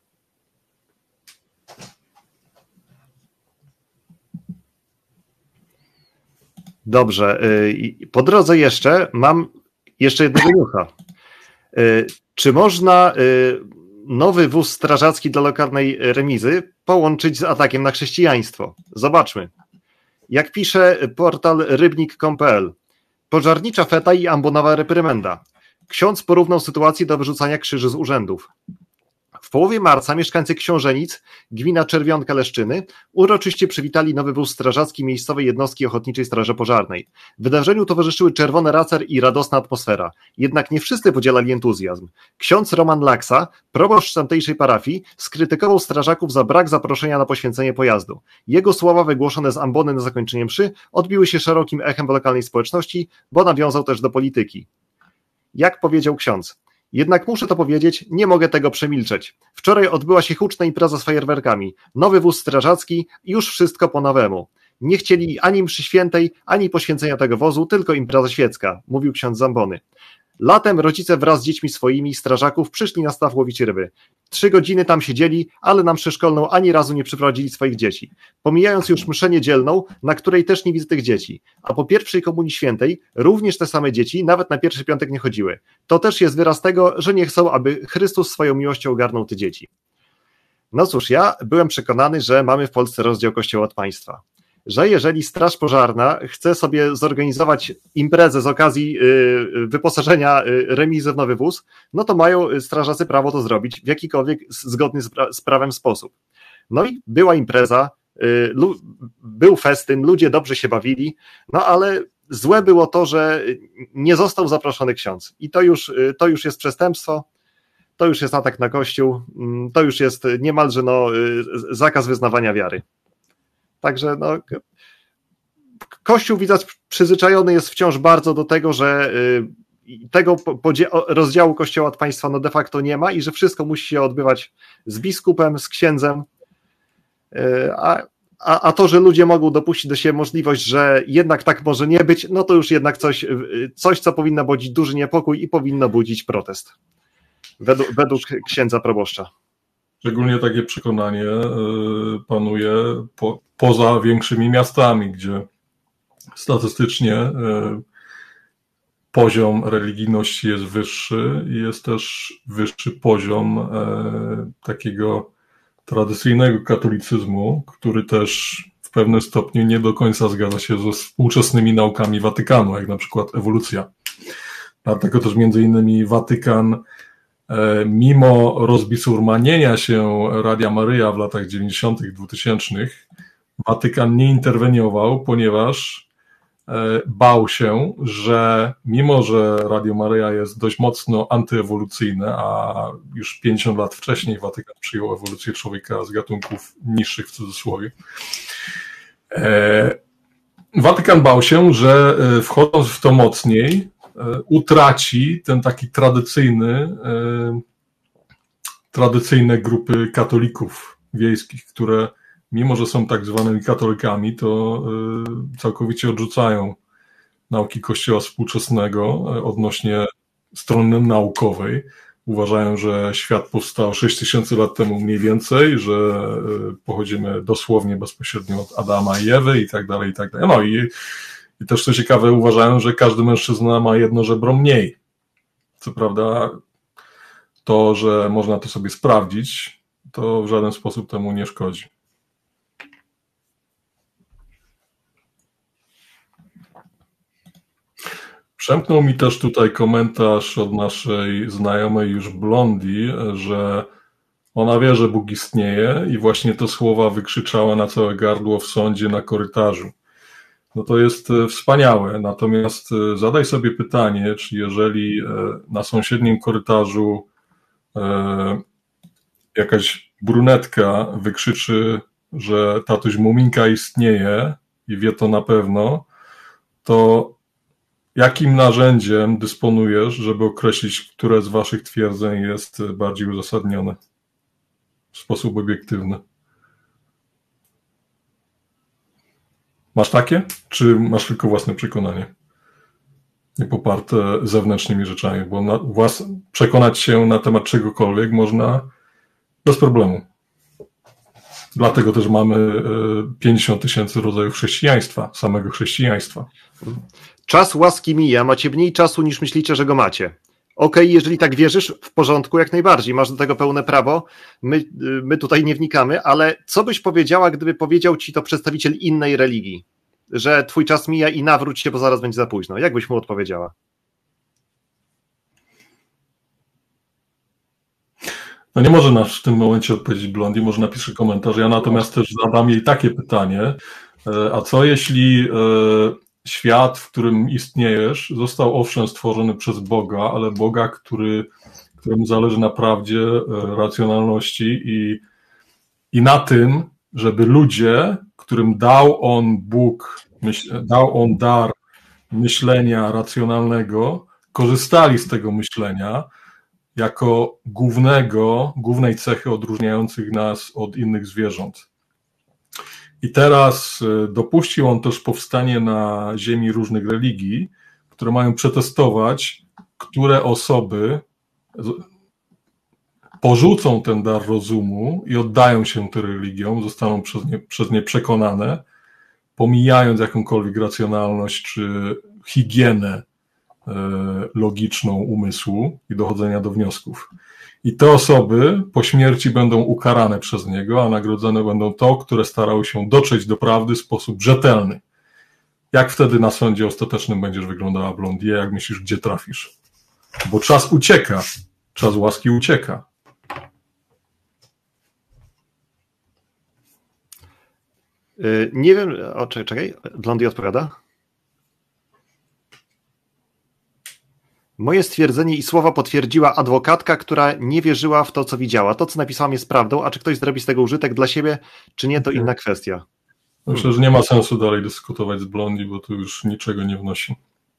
Dobrze. Po drodze jeszcze mam jeszcze jednego newsa. Czy można nowy wóz strażacki dla lokalnej remizy połączyć z atakiem na chrześcijaństwo? Zobaczmy. Jak pisze portal rybnik kropka com kropka p l, pożarnicza feta i ambonowa reprymenda. Ksiądz porównał sytuację do wyrzucania krzyży z urzędów. W połowie marca mieszkańcy Książenic, gmina Czerwionka-Leszczyny, uroczyście przywitali nowy wóz strażacki miejscowej jednostki Ochotniczej Straży Pożarnej. Wydarzeniu towarzyszyły czerwony racer i radosna atmosfera. Jednak nie wszyscy podzielali entuzjazm. Ksiądz Roman Laksa, proboszcz tamtejszej parafii, skrytykował strażaków za brak zaproszenia na poświęcenie pojazdu. Jego słowa wygłoszone z ambony na zakończenie mszy odbiły się szerokim echem w lokalnej społeczności, bo nawiązał też do polityki. Jak powiedział ksiądz: jednak muszę to powiedzieć, nie mogę tego przemilczeć. Wczoraj odbyła się huczna impreza z fajerwerkami. Nowy wóz strażacki, już wszystko po nowemu. Nie chcieli ani mszy świętej, ani poświęcenia tego wozu, tylko impreza świecka, mówił ksiądz z ambony. Latem rodzice wraz z dziećmi swoimi strażaków przyszli na staw łowić ryby. Trzy godziny tam siedzieli, ale na mszę szkolną ani razu nie przyprowadzili swoich dzieci. Pomijając już mszę niedzielną, na której też nie widzę tych dzieci. A po pierwszej komunii świętej również te same dzieci nawet na pierwszy piątek nie chodziły. To też jest wyraz tego, że nie chcą, aby Chrystus swoją miłością ogarnął te dzieci. No cóż, ja byłem przekonany, że mamy w Polsce rozdział Kościoła od państwa. Że jeżeli Straż Pożarna chce sobie zorganizować imprezę z okazji wyposażenia remizy w nowy wóz, no to mają strażacy prawo to zrobić w jakikolwiek zgodny z prawem sposób. No i była impreza, był festyn, ludzie dobrze się bawili, no ale złe było to, że nie został zaproszony ksiądz. I to już, to już jest przestępstwo, to już jest atak na Kościół, to już jest niemalże no, zakaz wyznawania wiary. Także no, Kościół, widać, przyzwyczajony jest wciąż bardzo do tego, że tego rozdziału Kościoła od państwa no de facto nie ma i że wszystko musi się odbywać z biskupem, z księdzem, a, a, a to, że ludzie mogą dopuścić do siebie możliwość, że jednak tak może nie być, no to już jednak coś, coś co powinno budzić duży niepokój i powinno budzić protest według, według księdza proboszcza. Szczególnie takie przekonanie panuje po, poza większymi miastami, gdzie statystycznie poziom religijności jest wyższy i jest też wyższy poziom takiego tradycyjnego katolicyzmu, który też w pewnym stopniu nie do końca zgadza się ze współczesnymi naukami Watykanu, jak na przykład ewolucja. Dlatego też między innymi Watykan, mimo rozbisurmanienia się Radia Maryja w latach dziewięćdziesiątych, dwutysięcznych, Watykan nie interweniował, ponieważ bał się, że mimo, że Radio Maryja jest dość mocno antyewolucyjne, a już pięćdziesiąt lat wcześniej Watykan przyjął ewolucję człowieka z gatunków niższych w cudzysłowie, Watykan bał się, że wchodząc w to mocniej, utraci ten taki tradycyjny, tradycyjne grupy katolików wiejskich, które mimo, że są tak zwanymi katolikami, to całkowicie odrzucają nauki Kościoła współczesnego odnośnie strony naukowej. Uważają, że świat powstał sześć tysięcy lat temu mniej więcej, że pochodzimy dosłownie bezpośrednio od Adama i Ewy i tak dalej, i tak dalej. No i I też co ciekawe uważają, że każdy mężczyzna ma jedno żebro mniej. Co prawda to, że można to sobie sprawdzić, to w żaden sposób temu nie szkodzi. Przemknął mi też tutaj komentarz od naszej znajomej już Blondi, że ona wie, że Bóg istnieje i właśnie te słowa wykrzyczała na całe gardło w sądzie na korytarzu. No to jest wspaniałe, natomiast zadaj sobie pytanie, czy jeżeli na sąsiednim korytarzu jakaś brunetka wykrzyczy, że tatuś Muminka istnieje i wie to na pewno, to jakim narzędziem dysponujesz, żeby określić, które z waszych twierdzeń jest bardziej uzasadnione w sposób obiektywny? Masz takie? Czy masz tylko własne przekonanie? Nie poparte zewnętrznymi rzeczami, bo na włas... przekonać się na temat czegokolwiek można bez problemu. Dlatego też mamy pięćdziesiąt tysięcy rodzajów chrześcijaństwa, samego chrześcijaństwa. Czas łaski mija, macie mniej czasu niż myślicie, że go macie. Okej, okay, jeżeli tak wierzysz, w porządku, jak najbardziej, masz do tego pełne prawo, my, my tutaj nie wnikamy, ale co byś powiedziała, gdyby powiedział ci to przedstawiciel innej religii, że twój czas mija i nawróć się, bo zaraz będzie za późno? Jak byś mu odpowiedziała? No nie może nas w tym momencie odpowiedzieć Blondi, może napisze komentarz, ja natomiast też zadam jej takie pytanie, a co jeśli świat, w którym istniejesz, został owszem stworzony przez Boga, ale Boga, który, któremu zależy na prawdzie, racjonalności i, i na tym, żeby ludzie, którym dał on Bóg, myśl, dał on dar myślenia racjonalnego, korzystali z tego myślenia jako głównego, głównej cechy odróżniających nas od innych zwierząt. I teraz dopuścił on też powstanie na ziemi różnych religii, które mają przetestować, które osoby porzucą ten dar rozumu i oddają się tym religiom, zostaną przez nie, przez nie przekonane, pomijając jakąkolwiek racjonalność czy higienę logiczną umysłu i dochodzenia do wniosków. I te osoby po śmierci będą ukarane przez niego, a nagrodzone będą to, które starały się dotrzeć do prawdy w sposób rzetelny. Jak wtedy na sądzie ostatecznym będziesz wyglądała, Blondie? Jak myślisz, gdzie trafisz? Bo czas ucieka. Czas łaski ucieka. Nie wiem, o, czekaj, czekaj, Blondie odpowiada. Moje stwierdzenie i słowa potwierdziła adwokatka, która nie wierzyła w to, co widziała. To, co napisałam, jest prawdą, a czy ktoś zrobi z tego użytek dla siebie, czy nie, to inna kwestia. Myślę, że nie ma sensu dalej dyskutować z Blondi, bo tu już niczego nie wnosi.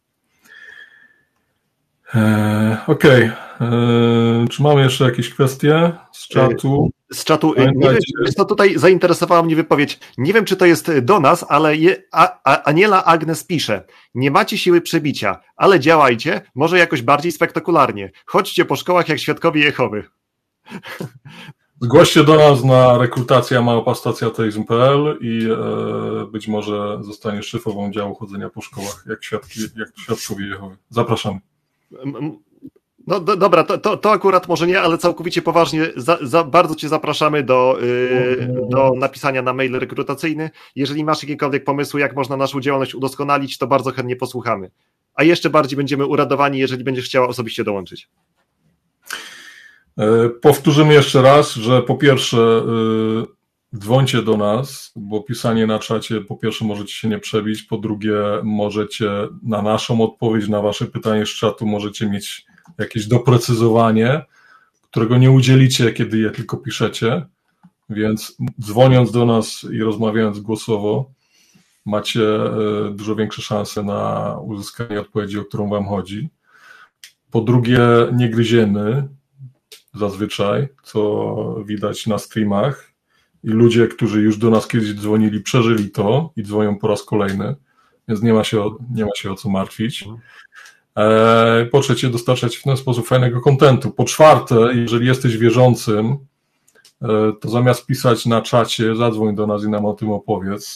Eee, Okej. Okay. Eee, czy mamy jeszcze jakieś kwestie z czatu? Z czatu. Nie wiem, co tutaj zainteresowała mnie wypowiedź. Nie wiem, czy to jest do nas, ale je, a, a, Aniela Agnes pisze: nie macie siły przebicia, ale działajcie, może jakoś bardziej spektakularnie. Chodźcie po szkołach jak świadkowie Jehowy. Zgłoście do nas na rekrutacja małpa stacja ateizm kropka p l i e, być może zostaniesz szefową działu chodzenia po szkołach jak, świadki, jak świadkowie Jehowy. Zapraszamy. No do, dobra, to, to, to akurat może nie, ale całkowicie poważnie za, za, bardzo cię zapraszamy do, yy, do napisania na mail rekrutacyjny. Jeżeli masz jakiekolwiek pomysły, jak można naszą działalność udoskonalić, to bardzo chętnie posłuchamy. A jeszcze bardziej będziemy uradowani, jeżeli będziesz chciała osobiście dołączyć. Powtórzymy jeszcze raz, że po pierwsze dzwońcie do nas, bo pisanie na czacie po pierwsze możecie się nie przebić, po drugie możecie na naszą odpowiedź na wasze pytanie z czatu możecie mieć jakieś doprecyzowanie, którego nie udzielicie, kiedy je tylko piszecie, więc dzwoniąc do nas i rozmawiając głosowo macie dużo większe szanse na uzyskanie odpowiedzi, o którą wam chodzi. Po drugie nie gryziemy zazwyczaj, co widać na streamach i ludzie, którzy już do nas kiedyś dzwonili, przeżyli to i dzwonią po raz kolejny, więc nie ma się o, nie ma się o co martwić. E, po trzecie, dostarczać w ten sposób fajnego kontentu. Po czwarte, jeżeli jesteś wierzącym, e, to zamiast pisać na czacie, zadzwoń do nas i nam o tym opowiedz,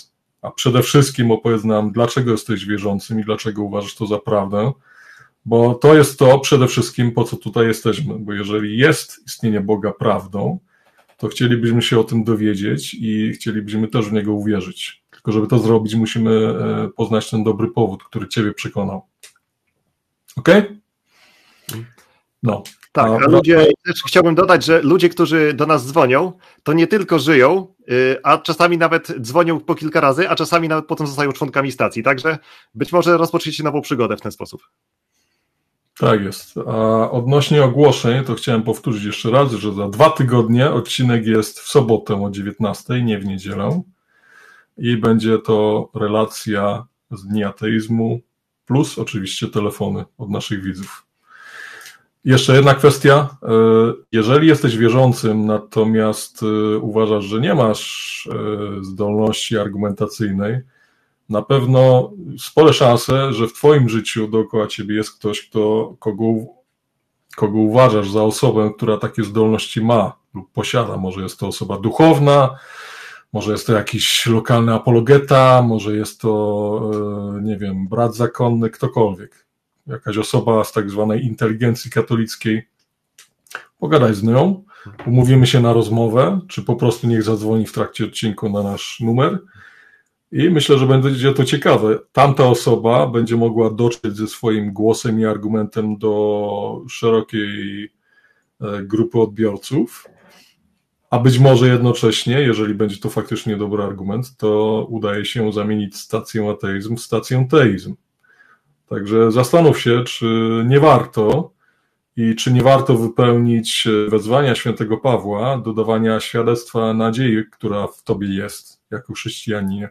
a przede wszystkim opowiedz nam, dlaczego jesteś wierzącym i dlaczego uważasz to za prawdę, bo to jest to przede wszystkim, po co tutaj jesteśmy, bo jeżeli jest istnienie Boga prawdą, to chcielibyśmy się o tym dowiedzieć i chcielibyśmy też w Niego uwierzyć. Tylko żeby to zrobić, musimy poznać ten dobry powód, który Ciebie przekonał. Okej? Okay? No. Tak, a ludzie, też chciałbym dodać, że ludzie, którzy do nas dzwonią, to nie tylko żyją, a czasami nawet dzwonią po kilka razy, a czasami nawet potem zostają członkami stacji. Także być może rozpoczniecie nową przygodę w ten sposób. Tak jest. A odnośnie ogłoszeń, to chciałem powtórzyć jeszcze raz, że za dwa tygodnie odcinek jest w sobotę o dziewiętnastej, nie w niedzielę. I będzie to relacja z Dni Ateizmu, plus oczywiście telefony od naszych widzów. Jeszcze jedna kwestia. Jeżeli jesteś wierzącym, natomiast uważasz, że nie masz zdolności argumentacyjnej, na pewno spore szanse, że w twoim życiu dookoła ciebie jest ktoś, kto, kogo, kogo uważasz za osobę, która takie zdolności ma lub posiada. Może jest to osoba duchowna, może jest to jakiś lokalny apologeta, może jest to, nie wiem, brat zakonny, ktokolwiek. Jakaś osoba z tak zwanej inteligencji katolickiej. Pogadaj z nią, umówimy się na rozmowę, czy po prostu niech zadzwoni w trakcie odcinku na nasz numer. I myślę, że będzie to ciekawe. Tamta osoba będzie mogła dotrzeć ze swoim głosem i argumentem do szerokiej grupy odbiorców, a być może jednocześnie, jeżeli będzie to faktycznie dobry argument, to udaje się zamienić stację ateizm w stację teizm. Także zastanów się, czy nie warto i czy nie warto wypełnić wezwania świętego Pawła do dawania świadectwa nadziei, która w tobie jest jako chrześcijaninie.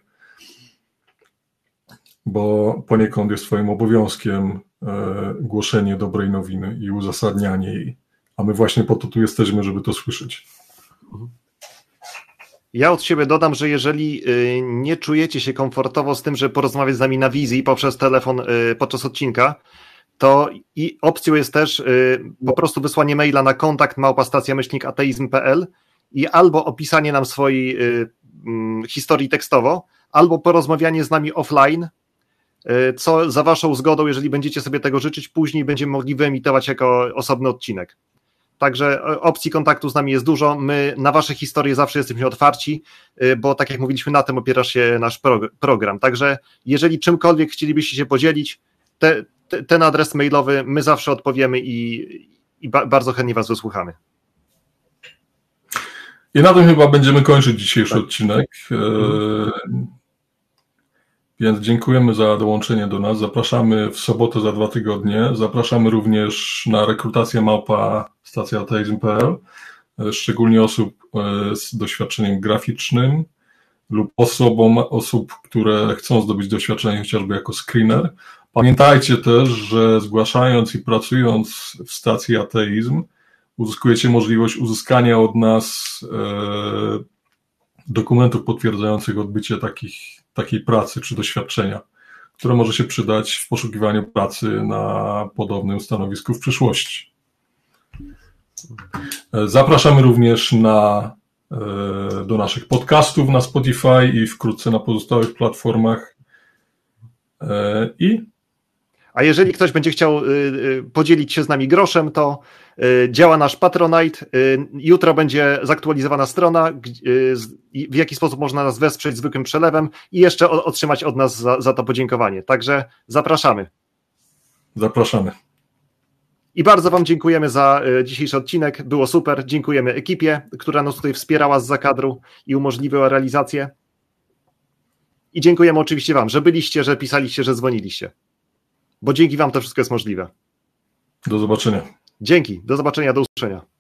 Bo poniekąd jest twoim obowiązkiem e, głoszenie dobrej nowiny i uzasadnianie jej. A my właśnie po to tu jesteśmy, żeby to słyszeć. Ja od siebie dodam, że jeżeli nie czujecie się komfortowo z tym, żeby porozmawiać z nami na wizji poprzez telefon podczas odcinka, to i opcją jest też po prostu wysłanie maila na kontakt małpa stacja myślnik ateizm kropka p l i albo opisanie nam swojej historii tekstowo, albo porozmawianie z nami offline, co za waszą zgodą, jeżeli będziecie sobie tego życzyć, później będziemy mogli wyemitować jako osobny odcinek. Także opcji kontaktu z nami jest dużo, my na wasze historie zawsze jesteśmy otwarci, bo tak jak mówiliśmy, na tym opiera się nasz program. Także jeżeli czymkolwiek chcielibyście się podzielić, te, te, ten adres mailowy my zawsze odpowiemy i, i ba, bardzo chętnie was wysłuchamy. I na tym chyba będziemy kończyć dzisiejszy tak. odcinek. Mhm. Więc dziękujemy za dołączenie do nas. Zapraszamy w sobotę za dwa tygodnie. Zapraszamy również na rekrutację małpa stacja ateizm kropka p l, szczególnie osób z doświadczeniem graficznym lub osobom, osób, które chcą zdobyć doświadczenie chociażby jako screener. Pamiętajcie też, że zgłaszając i pracując w stacji ateizm, uzyskujecie możliwość uzyskania od nas dokumentów potwierdzających odbycie takich takiej pracy czy doświadczenia, które może się przydać w poszukiwaniu pracy na podobnym stanowisku w przyszłości. Zapraszamy również na, do naszych podcastów na Spotify i wkrótce na pozostałych platformach. I A jeżeli ktoś będzie chciał podzielić się z nami groszem, to działa nasz Patronite. Jutro będzie zaktualizowana strona, w jaki sposób można nas wesprzeć zwykłym przelewem i jeszcze otrzymać od nas za, za to podziękowanie. Także zapraszamy. Zapraszamy. I bardzo wam dziękujemy za dzisiejszy odcinek. Było super. Dziękujemy ekipie, która nas tutaj wspierała zza kadru i umożliwiła realizację. I dziękujemy oczywiście wam, że byliście, że pisaliście, że dzwoniliście. Bo dzięki wam to wszystko jest możliwe. Do zobaczenia. Dzięki, do zobaczenia, do usłyszenia.